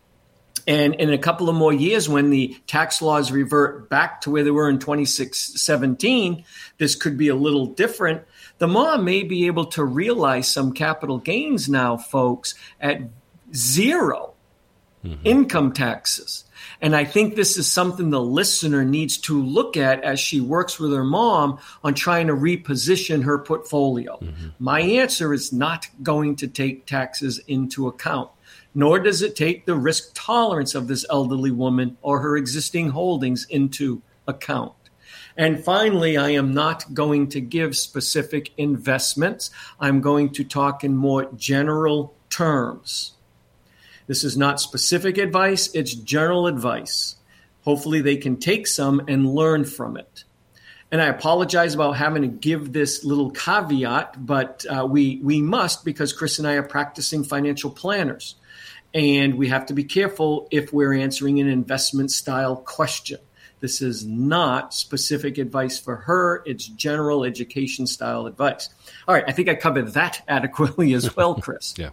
And in a couple of more years, when the tax laws revert back to where they were in twenty seventeen, this could be a little different. The mom may be able to realize some capital gains now, folks, at zero mm-hmm. income taxes. And I think this is something the listener needs to look at as she works with her mom on trying to reposition her portfolio. Mm-hmm. My answer is not going to take taxes into account. nor does it take the risk tolerance of this elderly woman or her existing holdings into account. And finally, I am not going to give specific investments. I'm going to talk in more general terms. This is not specific advice, it's general advice. Hopefully they can take some and learn from it. And I apologize about having to give this little caveat, but uh, we, we must, because Chris and I are practicing financial planners. And we have to be careful if we're answering an investment style question. This is not specific advice for her. It's general education style advice. All right, I think I covered that adequately as well, Chris. Yeah.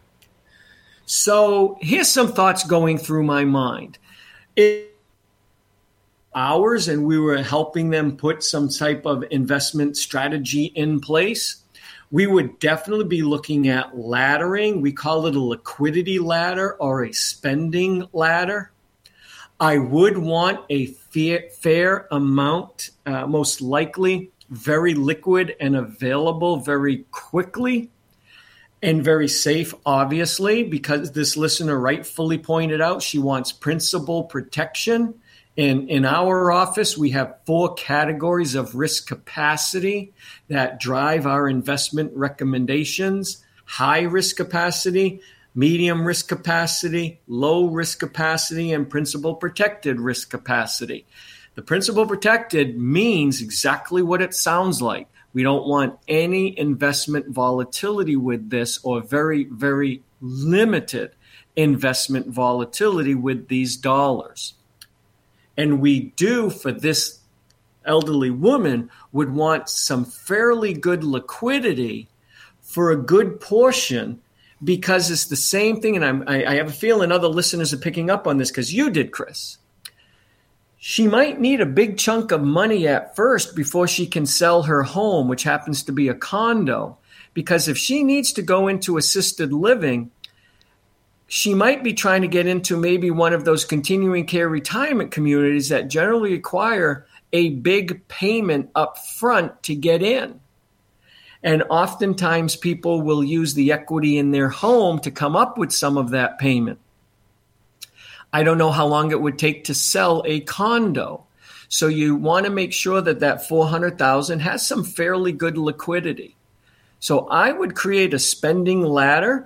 So here's some thoughts going through my mind. It, hours and we were helping them put some type of investment strategy in place, we would definitely be looking at laddering. We call it a liquidity ladder or a spending ladder. I would want a fair, fair amount, uh, most likely very liquid and available very quickly and very safe, obviously, because this listener rightfully pointed out she wants principal protection. In, in our office, we have four categories of risk capacity that drive our investment recommendations: high risk capacity, medium risk capacity, low risk capacity, and principal protected risk capacity. The principal protected means exactly what it sounds like. We don't want any investment volatility with this, or very, very limited investment volatility with these dollars. And we do, for this elderly woman, would want some fairly good liquidity for a good portion, because it's the same thing. And I'm, I, I have a feeling other listeners are picking up on this because you did, Chris. She might need a big chunk of money at first before she can sell her home, which happens to be a condo, because if she needs to go into assisted living, she might be trying to get into maybe one of those continuing care retirement communities that generally require a big payment up front to get in. And oftentimes people will use the equity in their home to come up with some of that payment. I don't know how long it would take to sell a condo. So you want to make sure that that four hundred thousand dollars has some fairly good liquidity. So I would create a spending ladder,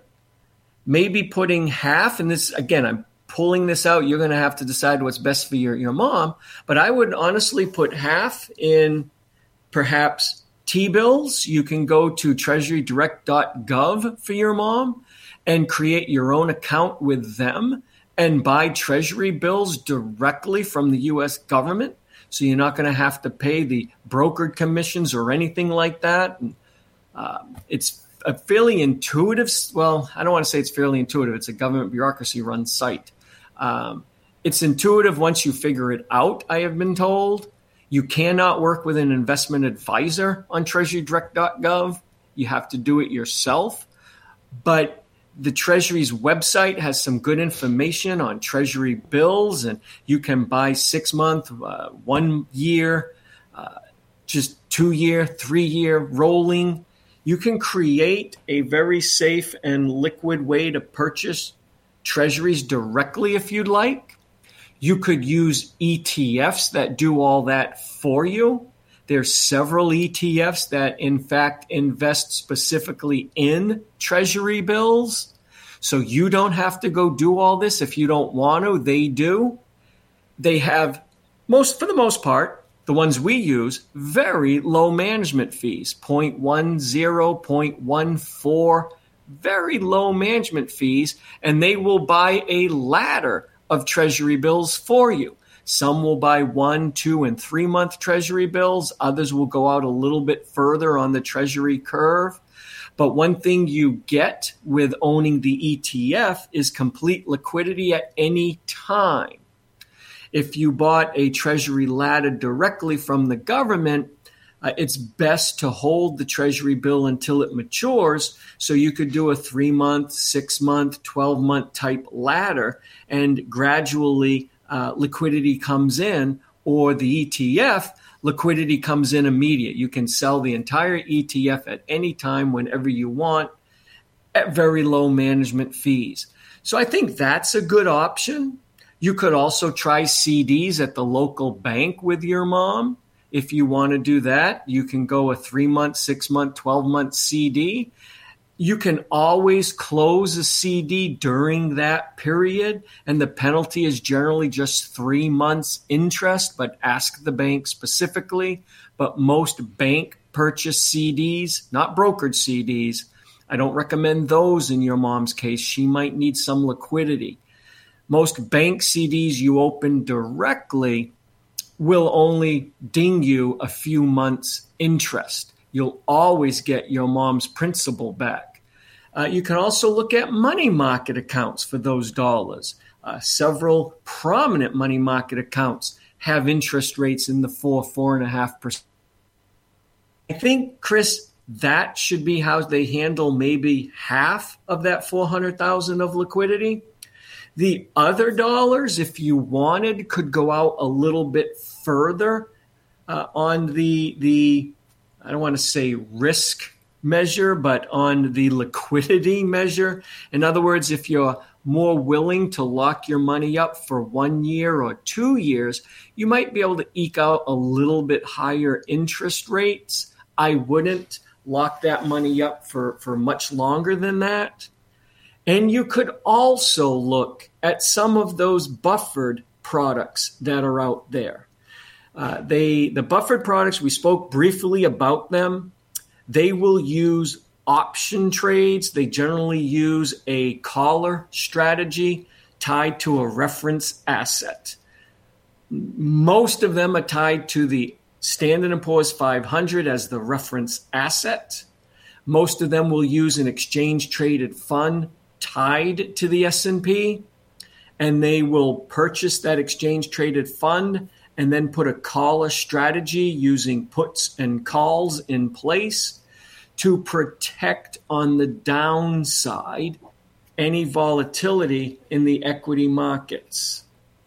maybe putting half, and this, again, I'm pulling this out. You're going to have to decide what's best for your, your mom. But I would honestly put half in perhaps T-bills. You can go to treasury direct dot gov for your mom and create your own account with them and buy treasury bills directly from the U S government. So you're not going to have to pay the brokered commissions or anything like that. And, uh, it's a fairly intuitive, well, I don't want to say it's fairly intuitive. It's a government bureaucracy run site. Um, it's intuitive once you figure it out, I have been told. You cannot work with an investment advisor on treasury direct dot gov. You have to do it yourself. But the Treasury's website has some good information on Treasury bills, and you can buy six-month, uh, one-year, uh, just two-year, three-year rolling. You can create a very safe and liquid way to purchase Treasuries directly if you'd like. You could use E T Fs that do all that for you. There's several E T Fs that, in fact, invest specifically in Treasury bills. So you don't have to go do all this if you don't want to. They do. They have, most for the most part, the ones we use, very low management fees, zero point one zero, zero point one four, very low management fees, and they will buy a ladder of Treasury bills for you. Some will buy one, two, and three-month Treasury bills. Others will go out a little bit further on the Treasury curve. But one thing you get with owning the E T F is complete liquidity at any time. If you bought a Treasury ladder directly from the government, uh, it's best to hold the Treasury bill until it matures. So you could do a three-month, six-month, twelve-month type ladder, and gradually uh, liquidity comes in, or the E T F, liquidity comes in immediate. You can sell the entire E T F at any time, whenever you want, at very low management fees. So I think that's a good option. You could also try C Ds at the local bank with your mom. If you want to do that, you can go a three-month, six-month, twelve-month C D. You can always close a C D during that period, and the penalty is generally just three months interest, but ask the bank specifically. But most bank purchase C Ds, not brokered C Ds, I don't recommend those in your mom's case. She might need some liquidity. Most bank C Ds you open directly will only ding you a few months interest. You'll always get your mom's principal back. Uh, you can also look at money market accounts for those dollars. Uh, several prominent money market accounts have interest rates in the four, four and a half percent. I think, Chris, that should be how they handle maybe half of that four hundred thousand of liquidity. The other dollars, if you wanted, could go out a little bit further uh, on the, the, I don't want to say risk measure, but on the liquidity measure. In other words, if you're more willing to lock your money up for one year or two years, you might be able to eke out a little bit higher interest rates. I wouldn't lock that money up for, for much longer than that. And you could also look at some of those buffered products that are out there. Uh, they the buffered products, we spoke briefly about them. They will use option trades. They generally use a collar strategy tied to a reference asset. Most of them are tied to the Standard and Poor's five hundred as the reference asset. Most of them will use an exchange-traded fund tied to the S and P, and they will purchase that exchange-traded fund and then put a collar strategy using puts and calls in place to protect on the downside any volatility in the equity markets.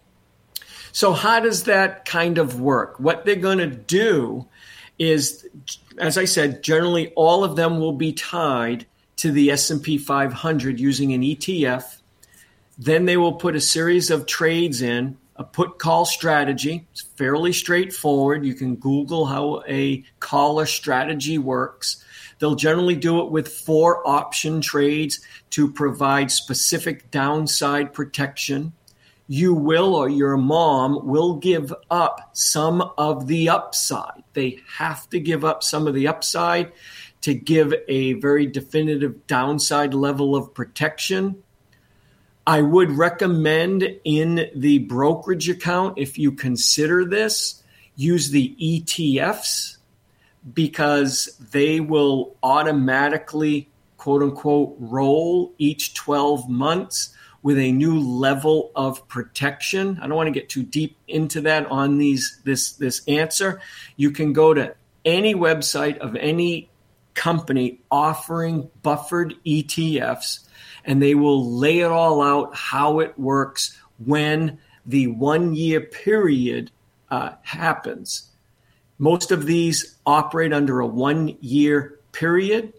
So how does that kind of work? What they're going to do is, as I said, generally all of them will be tied to the S and P five hundred using an E T F. Then they will put a series of trades in, a put-call strategy. It's fairly straightforward. You can Google how a collar strategy works. They'll generally do it with four option trades to provide specific downside protection. You will, or your mom will, give up some of the upside. They have to give up some of the upside to give a very definitive downside level of protection. I would recommend in the brokerage account, if you consider this, use the E T Fs because they will automatically, quote unquote, roll each twelve months with a new level of protection. I don't want to get too deep into that on these this this answer. You can go to any website of any company offering buffered E T Fs, and they will lay it all out how it works when the one-year period uh, happens. Most of these operate under a one-year period.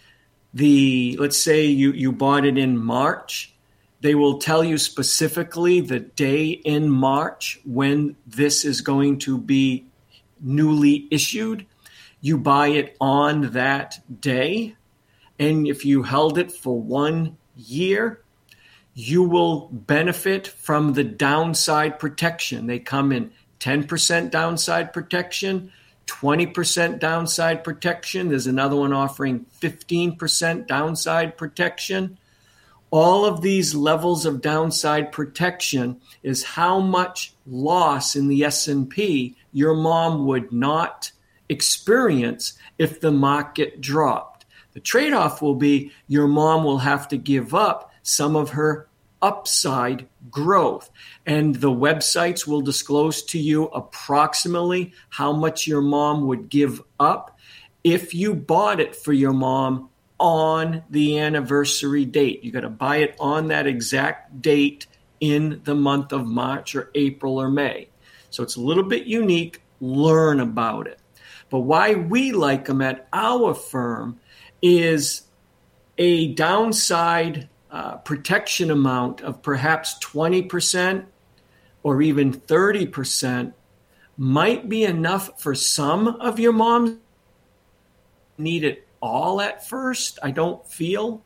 The let's say you, you bought it in March. They will tell you specifically the day in March when this is going to be newly issued. You buy it on that day, and if you held it for one year, you will benefit from the downside protection. They come in ten percent downside protection, twenty percent downside protection. There's another one offering fifteen percent downside protection. All of these levels of downside protection is how much loss in the S and P your mom would not experience if the market dropped. The trade-off will be your mom will have to give up some of her upside growth, and the websites will disclose to you approximately how much your mom would give up if you bought it for your mom on the anniversary date. You got to buy it on that exact date in the month of March or April or May. So it's a little bit unique. Learn about it. But why we like them at our firm is a downside uh, protection amount of perhaps twenty percent or even thirty percent might be enough for some of your moms. Need it all at first, I don't feel.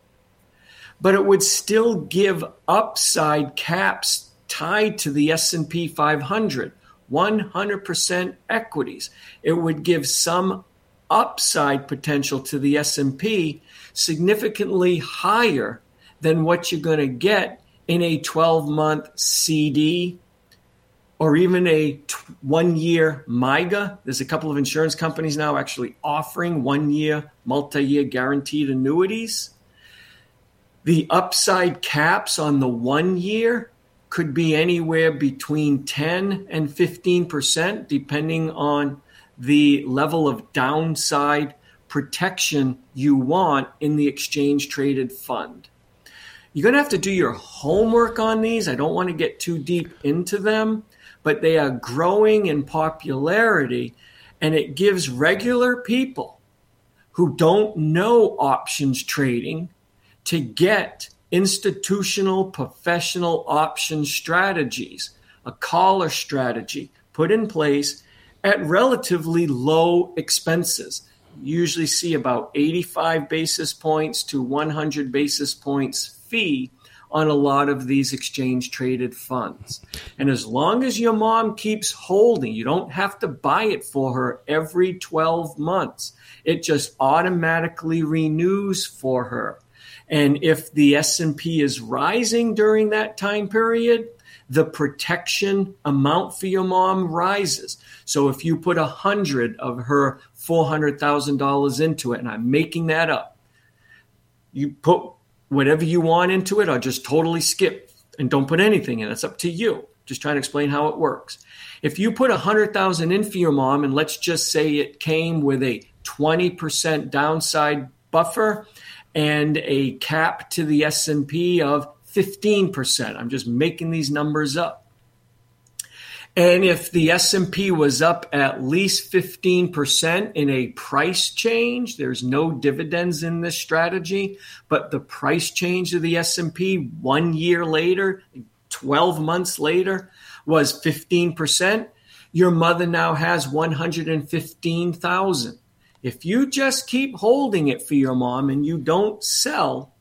But it would still give upside caps tied to the S and P five hundred, one hundred percent equities. It would give some upside potential to the S and P significantly higher than what you're going to get in a twelve-month C D or even a one-year MYGA. There's a couple of insurance companies now actually offering one-year, multi-year guaranteed annuities. The upside caps on the one year could be anywhere between ten and fifteen percent, depending on the level of downside protection you want in the exchange traded fund. You're going to have to do your homework on these. I don't want to get too deep into them, but they are growing in popularity, and it gives regular people who don't know options trading to get institutional professional option strategies, a collar strategy put in place at relatively low expenses. You usually see about eighty-five basis points to one hundred basis points fee on a lot of these exchange traded funds. And as long as your mom keeps holding, you don't have to buy it for her every twelve months. It just automatically renews for her. And if the S and P is rising during that time period, the protection amount for your mom rises. So if you put one hundred of her four hundred thousand dollars into it, and I'm making that up, you put whatever you want into it or just totally skip and don't put anything in. It's up to you. Just trying to explain how it works. If you put one hundred thousand dollars in for your mom, and let's just say it came with a twenty percent downside buffer and a cap to the S and P of fifteen percent. I'm just making these numbers up. And if the S and P was up at least fifteen percent in a price change, there's no dividends in this strategy, but the price change of the S and P one year later, twelve months later, was fifteen percent, your mother now has one hundred fifteen thousand dollars. If you just keep holding it for your mom and you don't sell,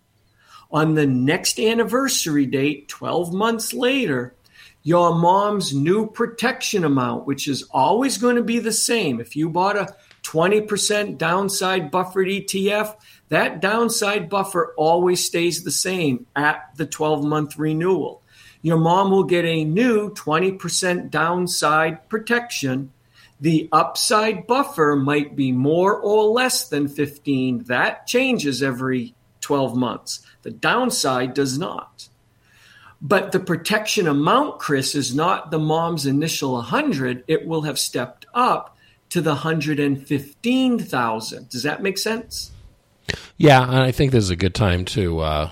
on the next anniversary date, twelve months later, your mom's new protection amount, which is always going to be the same. If you bought a twenty percent downside buffered E T F, that downside buffer always stays the same at the twelve-month renewal. Your mom will get a new twenty percent downside protection. The upside buffer might be more or less than fifteen. That changes every twelve months. The downside does not. But the protection amount, Chris, is not the mom's initial one hundred. It will have stepped up to the one hundred fifteen thousand. Does that make sense? Yeah, and I think this is a good time to uh,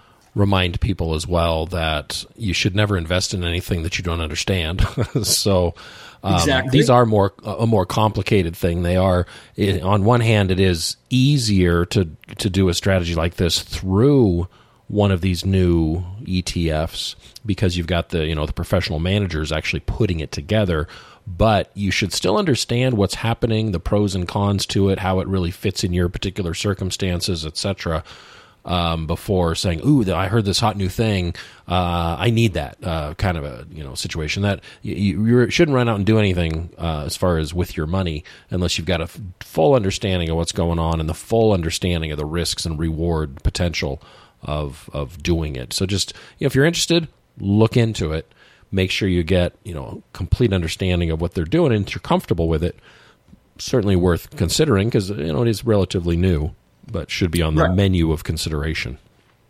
remind people as well that you should never invest in anything that you don't understand. so um, exactly. These are more a more complicated thing. They are, it, on one hand, it is easier to to do a strategy like this through one of these new E T Fs because you've got the, you know, the professional managers actually putting it together, but you should still understand what's happening, the pros and cons to it, how it really fits in your particular circumstances, et cetera, um, before saying, ooh, I heard this hot new thing, uh, I need that, uh, kind of a, you know, situation. That you, you shouldn't run out and do anything uh, as far as with your money unless you've got a f- full understanding of what's going on and the full understanding of the risks and reward potential of of doing it. So just, you know, if you're interested, look into it. Make sure you get, you know, complete understanding of what they're doing, and if you're comfortable with it, certainly worth considering because, you know, it is relatively new, but should be on the right. menu of consideration.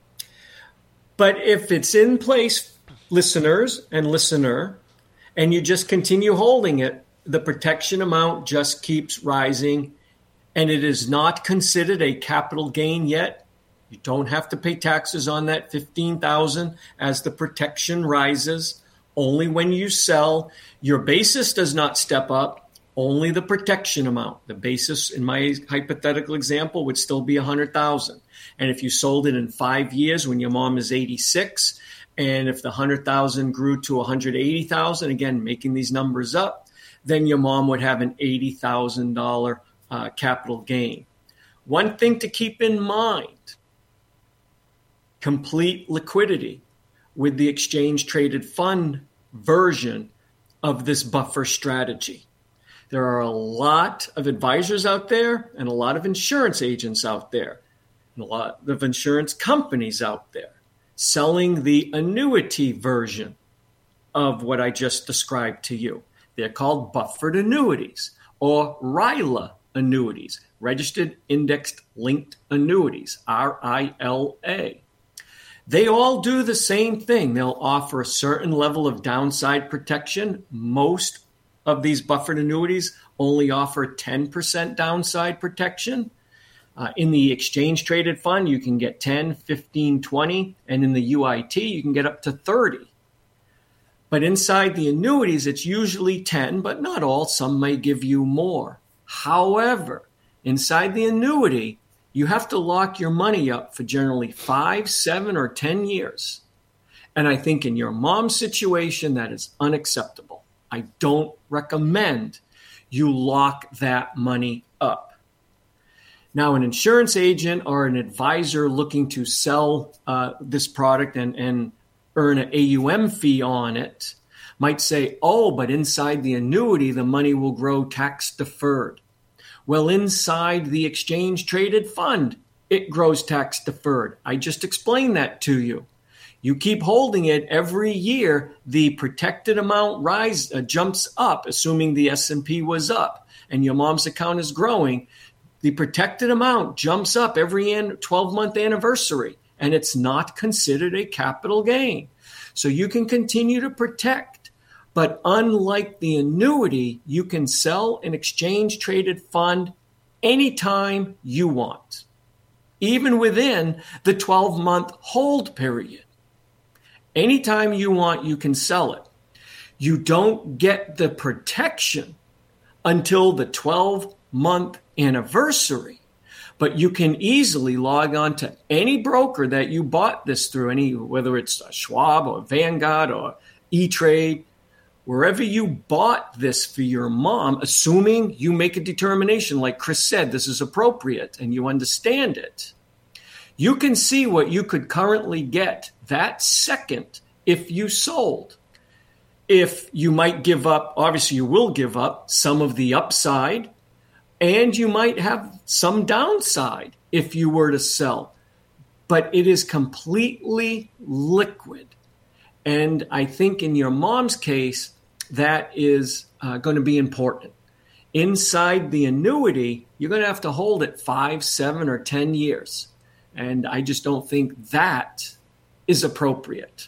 But if it's in place, listeners and listener, and you just continue holding it, the protection amount just keeps rising, and it is not considered a capital gain yet. You don't have to pay taxes on that fifteen thousand dollars as the protection rises. Only when you sell, your basis does not step up. only the protection amount. The basis in my hypothetical example would still be one hundred thousand dollars. And if you sold it in five years when your mom is eighty-six, and if the one hundred thousand dollars grew to one hundred eighty thousand dollars, again, making these numbers up, then your mom would have an eighty thousand dollars uh, capital gain. One thing to keep in mind, complete liquidity with the exchange traded fund version of this buffer strategy. There are a lot of advisors out there and a lot of insurance agents out there and a lot of insurance companies out there selling the annuity version of what I just described to you. They're called buffered annuities or R I L A annuities, registered indexed linked annuities, R I L A. They all do the same thing. They'll offer a certain level of downside protection. Most of these buffered annuities only offer ten percent downside protection. Uh, in the exchange traded fund, you can get ten, fifteen, twenty, and in the U I T, you can get up to thirty. But inside the annuities, it's usually ten, but not all. Some may give you more. However, inside the annuity, you have to lock your money up for generally five, seven, or ten years. And I think in your mom's situation, that is unacceptable. I don't recommend you lock that money up. Now, an insurance agent or an advisor looking to sell uh, this product and, and earn an A U M fee on it might say, oh, but inside the annuity, the money will grow tax deferred. Well, inside the exchange traded fund, it grows tax deferred. I just explained that to you. You keep holding it every year, the protected amount rise uh, jumps up, assuming the S and P was up and your mom's account is growing. The protected amount jumps up every twelve-month anniversary, and it's not considered a capital gain. So you can continue to protect. But unlike the annuity, you can sell an exchange-traded fund anytime you want, even within the twelve-month hold period. Anytime you want, you can sell it. You don't get the protection until the twelve-month anniversary, but you can easily log on to any broker that you bought this through, any whether it's Schwab or Vanguard or E-Trade, wherever you bought this for your mom, assuming you make a determination, like Chris said, this is appropriate and you understand it, you can see what you could currently get that second if you sold. If you might give up, obviously you will give up some of the upside, and you might have some downside if you were to sell. But it is completely liquid. And I think in your mom's case, that is uh, going to be important. Inside the annuity, you're going to have to hold it five, seven, or ten years. And I just don't think that is appropriate.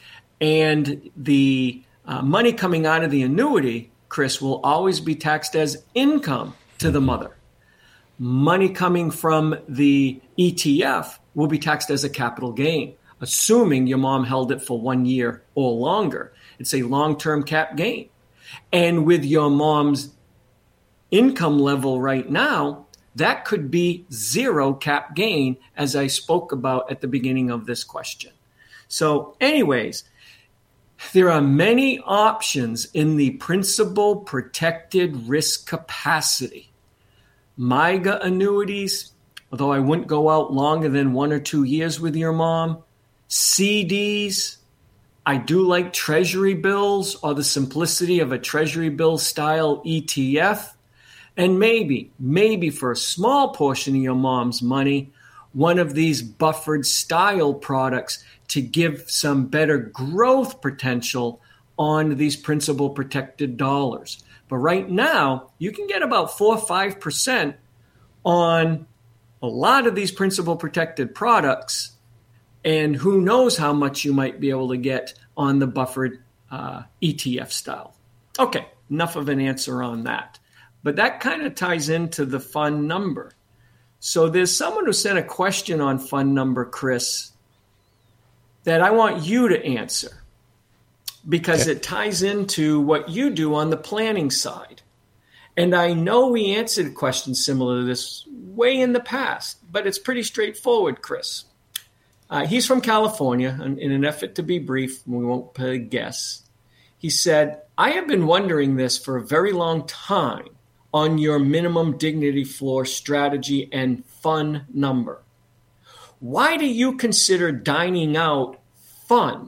And the uh, money coming out of the annuity, Chris, will always be taxed as income to the mother. Money coming from the E T F will be taxed as a capital gain, assuming your mom held it for one year or longer. It's a long-term cap gain. And with your mom's income level right now, that could be zero cap gain, as I spoke about at the beginning of this question. So anyways, there are many options in the principal protected risk capacity. M I G A annuities, although I wouldn't go out longer than one or two years with your mom. C Ds, I do like treasury bills or the simplicity of a treasury bill style E T F. And maybe, maybe for a small portion of your mom's money, one of these buffered style products to give some better growth potential on these principal protected dollars. But right now, you can get about four or five percent on a lot of these principal protected products, and who knows how much you might be able to get on the buffered uh, E T F style. Okay, enough of an answer on that. But that kind of ties into the fund number. So there's someone who sent a question on fund number, Chris, that I want you to answer, because okay. It ties into what you do on the planning side. And I know we answered a question similar to this way in the past, but it's pretty straightforward, Chris. Uh, he's from California, and in an effort to be brief, we won't play guess. He said, I have been wondering this for a very long time on your minimum dignity floor strategy and fun number. Why do you consider dining out fun?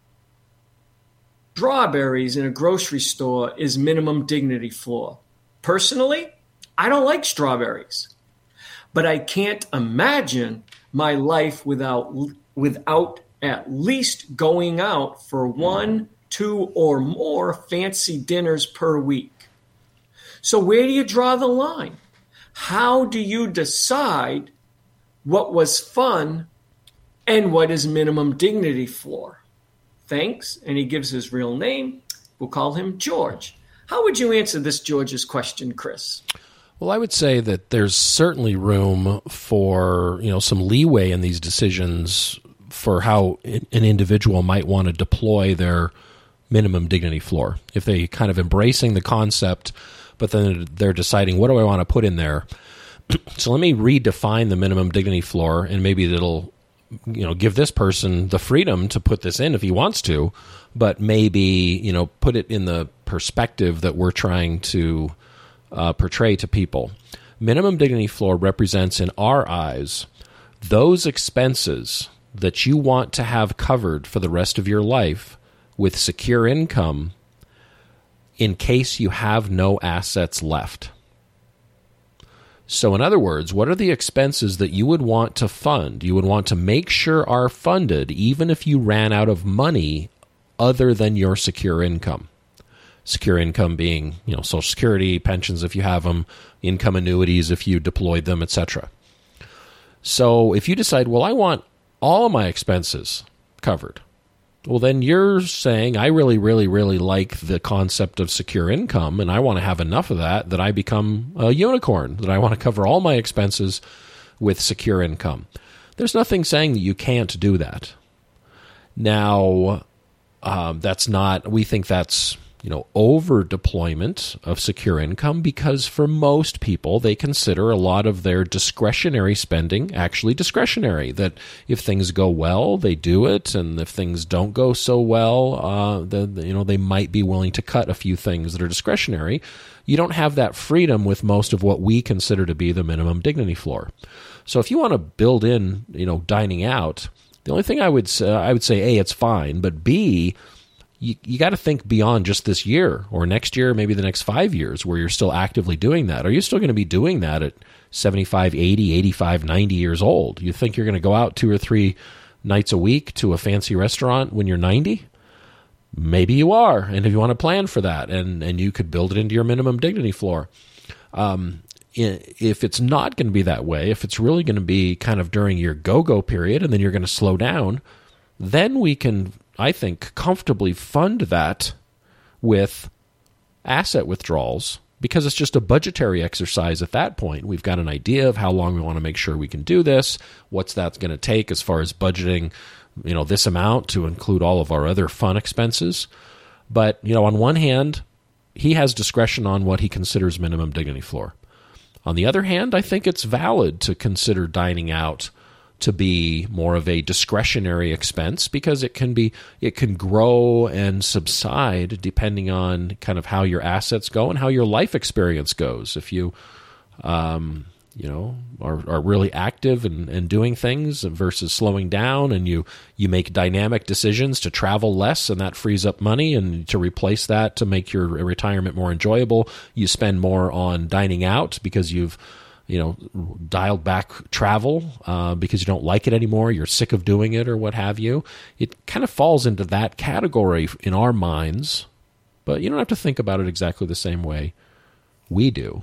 Strawberries in a grocery store is minimum dignity floor. Personally, I don't like strawberries, but I can't imagine my life without without at least going out for one, two, or more fancy dinners per week. So where do you draw the line? How do you decide what was fun and what is minimum dignity floor? Thanks. And he gives his real name. We'll call him George. How would you answer this George's question, Chris? Well, I would say that there's certainly room for, you know, some leeway in these decisions for how an individual might want to deploy their minimum dignity floor. If they kind of embracing the concept, but then they're deciding, what do I want to put in there? So let me redefine the minimum dignity floor, and maybe it'll, you know, give this person the freedom to put this in if he wants to, but maybe, you know, put it in the perspective that we're trying to uh, portray to people. Minimum dignity floor represents, in our eyes, those expenses that you want to have covered for the rest of your life with secure income in case you have no assets left. So in other words, what are the expenses that you would want to fund, you would want to make sure are funded even if you ran out of money other than your secure income? Secure income being, you know, Social Security, pensions if you have them, income annuities if you deployed them, et cetera. So if you decide, well, I want all of my expenses covered, well, then you're saying, I really, really, really like the concept of secure income, and I want to have enough of that that I become a unicorn, that I want to cover all my expenses with secure income. There's nothing saying that you can't do that. Now, um, that's not, we think that's, you know, over deployment of secure income, because for most people, they consider a lot of their discretionary spending actually discretionary, that if things go well, they do it, and if things don't go so well, uh, the, the, you know, they might be willing to cut a few things that are discretionary. You don't have that freedom with most of what we consider to be the minimum dignity floor. So if you want to build in, you know, dining out, the only thing I would say, I would say, A, it's fine, but B, You, you got to think beyond just this year or next year, maybe the next five years where you're still actively doing that. Are you still going to be doing that at seventy-five, eighty, eighty-five, ninety years old? You think you're going to go out two or three nights a week to a fancy restaurant when you're ninety? Maybe you are. And if you want to plan for that, and, and you could build it into your minimum dignity floor. Um, if it's not going to be that way, if it's really going to be kind of during your go-go period and then you're going to slow down, then we can, I think, comfortably fund that with asset withdrawals, because it's just a budgetary exercise at that point. We've got an idea of how long we want to make sure we can do this, what's that's going to take as far as budgeting, you know, this amount to include all of our other fun expenses. But, you know, on one hand, he has discretion on what he considers minimum dignity floor. On the other hand, I think it's valid to consider dining out to be more of a discretionary expense, because it can be, it can grow and subside depending on kind of how your assets go and how your life experience goes. If you, um, you know, are, are really active and, and doing things versus slowing down, and you, you make dynamic decisions to travel less, and that frees up money, and to replace that to make your retirement more enjoyable, you spend more on dining out because you've, you know, dialed back travel uh, because you don't like it anymore, you're sick of doing it or what have you. It kind of falls into that category in our minds, but you don't have to think about it exactly the same way we do.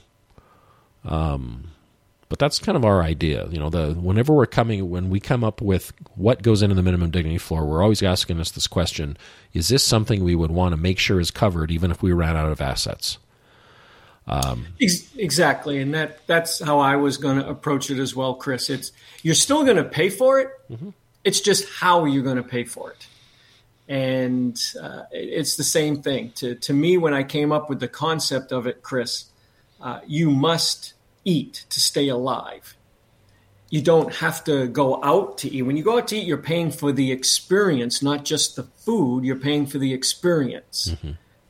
Um, but that's kind of our idea. You know, the whenever we're coming, when we come up with what goes into the minimum dignity floor, we're always asking us this question: is this something we would want to make sure is covered even if we ran out of assets? Um, exactly, and that that's how I was going to approach it as well, Chris. It's you're still going to pay for it. Mm-hmm. It's just how you're going to pay for it, and uh, it's the same thing. To to me, when I came up with the concept of it, Chris, uh, you must eat to stay alive. You don't have to go out to eat. When you go out to eat, you're paying for the experience, not just the food. You're paying for the experience. Mm-hmm.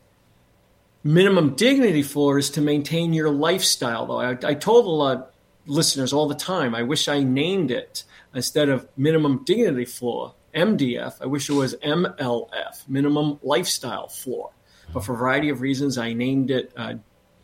Minimum dignity floor is to maintain your lifestyle, though. I, I told a lot of listeners all the time, I wish I named it instead of minimum dignity floor, M D F. I wish it was M L F, minimum lifestyle floor. But for a variety of reasons, I named it, uh,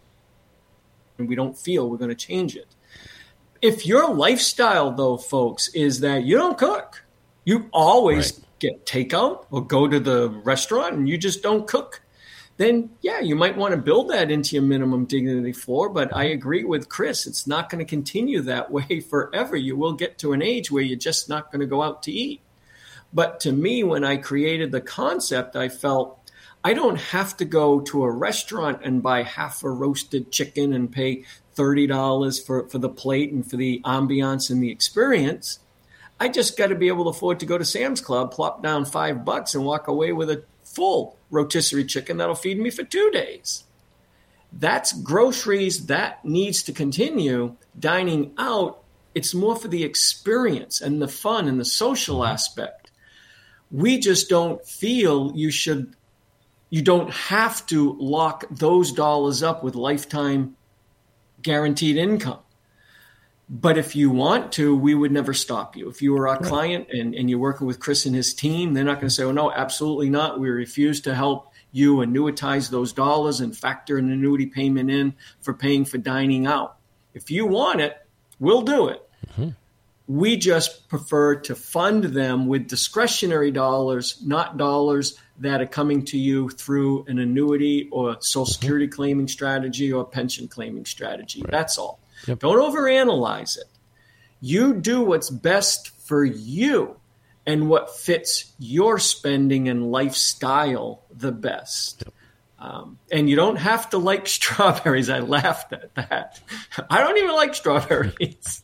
and we don't feel we're going to change it. If your lifestyle, though, folks, is that you don't cook, you always right. get takeout or go to the restaurant and you just don't cook, then, yeah, you might want to build that into your minimum dignity floor. But I agree with Chris. It's not going to continue that way forever. You will get to an age where you're just not going to go out to eat. But to me, when I created the concept, I felt I don't have to go to a restaurant and buy half a roasted chicken and pay thirty dollars for, for the plate and for the ambiance and the experience. I just got to be able to afford to go to Sam's Club, plop down five bucks and walk away with a full rotisserie chicken that'll feed me for two days. That's groceries. That needs to continue. Dining out, it's more for the experience and the fun and the social aspect. We just don't feel you should, you don't have to lock those dollars up with lifetime guaranteed income. But if you want to, we would never stop you. If you were our right. client and, and you're working with Chris and his team, they're not going to say, oh, no, absolutely not. We refuse to help you annuitize those dollars and factor an annuity payment in for paying for dining out. If you want it, we'll do it. Mm-hmm. We just prefer to fund them with discretionary dollars, not dollars that are coming to you through an annuity or Social Security mm-hmm. claiming strategy or pension claiming strategy. Right. That's all. Yep. Don't overanalyze it. You do what's best for you and what fits your spending and lifestyle the best. Yep. Um, and you don't have to like strawberries. I laughed at that. I don't even like strawberries.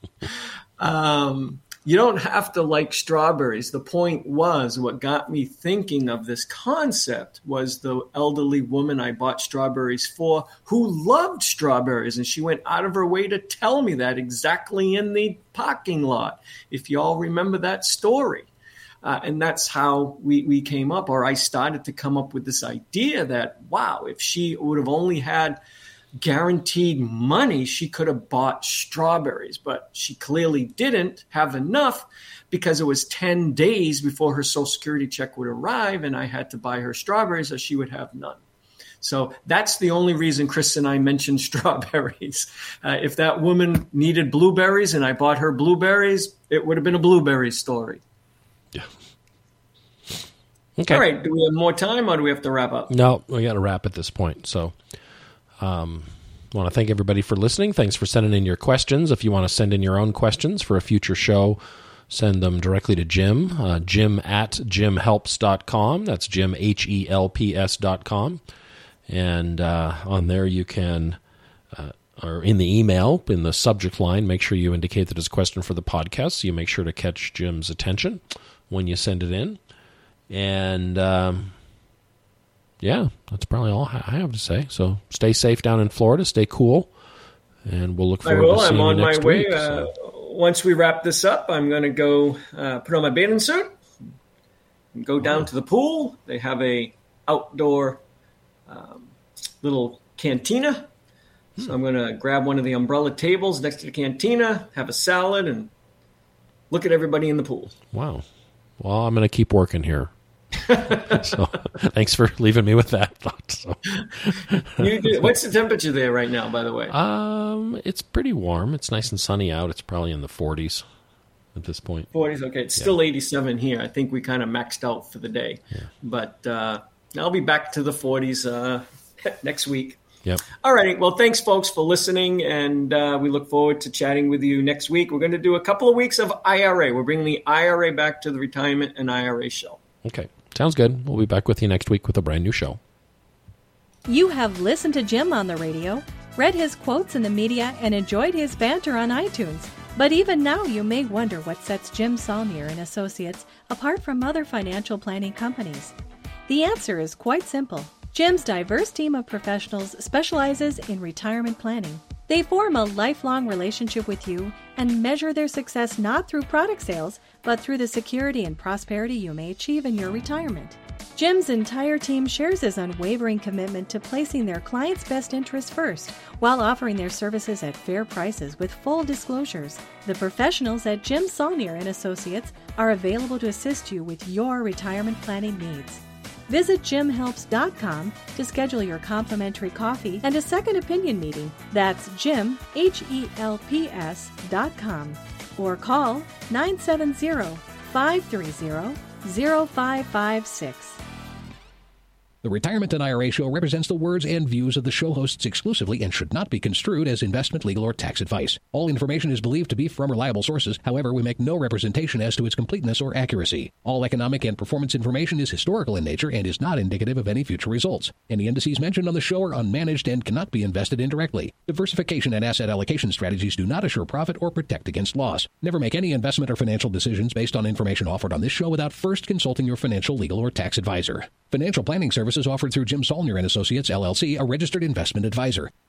um, you don't have to like strawberries. The point was, what got me thinking of this concept was the elderly woman I bought strawberries for who loved strawberries. And she went out of her way to tell me that exactly in the parking lot, if you all remember that story. Uh, and that's how we, we came up, or I started to come up with this idea that, wow, if she would have only had guaranteed money, she could have bought strawberries, but she clearly didn't have enough because it was ten days before her Social Security check would arrive, and I had to buy her strawberries or she would have none. So that's the only reason Chris and I mentioned strawberries. Uh, if that woman needed blueberries and I bought her blueberries, it would have been a blueberry story. Yeah. Okay. All right. Do we have more time or do we have to wrap up? No, we got to wrap at this point. So Um, I want to thank everybody for listening. Thanks for sending in your questions. If you want to send in your own questions for a future show, send them directly to Jim, uh, jim at jim helps dot com. That's Jim, H E L P S dot com. And uh, on there you can, uh, or in the email, in the subject line, make sure you indicate that it's a question for the podcast, so you make sure to catch Jim's attention when you send it in. And Um, yeah, that's probably all I have to say. So stay safe down in Florida. Stay cool. And we'll look forward I will. to seeing I'm on you next my way. week. Uh, so. Once we wrap this up, I'm going to go uh, put on my bathing suit and go down oh. to the pool. They have a outdoor um, little cantina. Hmm. So I'm going to grab one of the umbrella tables next to the cantina, have a salad, and look at everybody in the pool. Wow. Well, I'm going to keep working here. So thanks for leaving me with that thought. So. you do, what's the temperature there right now, by the way? Um, it's pretty warm. It's nice and sunny out. It's probably in the forties at this point. forties, okay. It's yeah. still eighty-seven here. I think we kind of maxed out for the day. Yeah. But uh, I'll be back to the forties uh, next week. Yep. All righty. Well, thanks, folks, for listening, and uh, we look forward to chatting with you next week. We're going to do a couple of weeks of I R A. We're bringing the I R A back to the Retirement and I R A show. Okay. Sounds good. We'll be back with you next week with a brand new show. You have listened to Jim on the radio, read his quotes in the media, and enjoyed his banter on iTunes. But even now, you may wonder what sets Jim Saulnier and Associates apart from other financial planning companies. The answer is quite simple. Jim's diverse team of professionals specializes in retirement planning. They form a lifelong relationship with you and measure their success not through product sales, but through the security and prosperity you may achieve in your retirement. Jim's entire team shares his unwavering commitment to placing their clients' best interests first, while offering their services at fair prices with full disclosures. The professionals at Jim Saulnier and Associates are available to assist you with your retirement planning needs. Visit jim helps dot com to schedule your complimentary coffee and a second opinion meeting. That's Jim, H E L P S dot com. Or call nine seven zero, five three zero, zero five five six. The Retirement and I R A Show represents the words and views of the show hosts exclusively and should not be construed as investment, legal, or tax advice. All information is believed to be from reliable sources. However, we make no representation as to its completeness or accuracy. All economic and performance information is historical in nature and is not indicative of any future results. Any indices mentioned on the show are unmanaged and cannot be invested indirectly. Diversification and asset allocation strategies do not assure profit or protect against loss. Never make any investment or financial decisions based on information offered on this show without first consulting your financial, legal, or tax advisor. Financial planning services offered through Jim Saulnier and Associates, L L C, a registered investment advisor.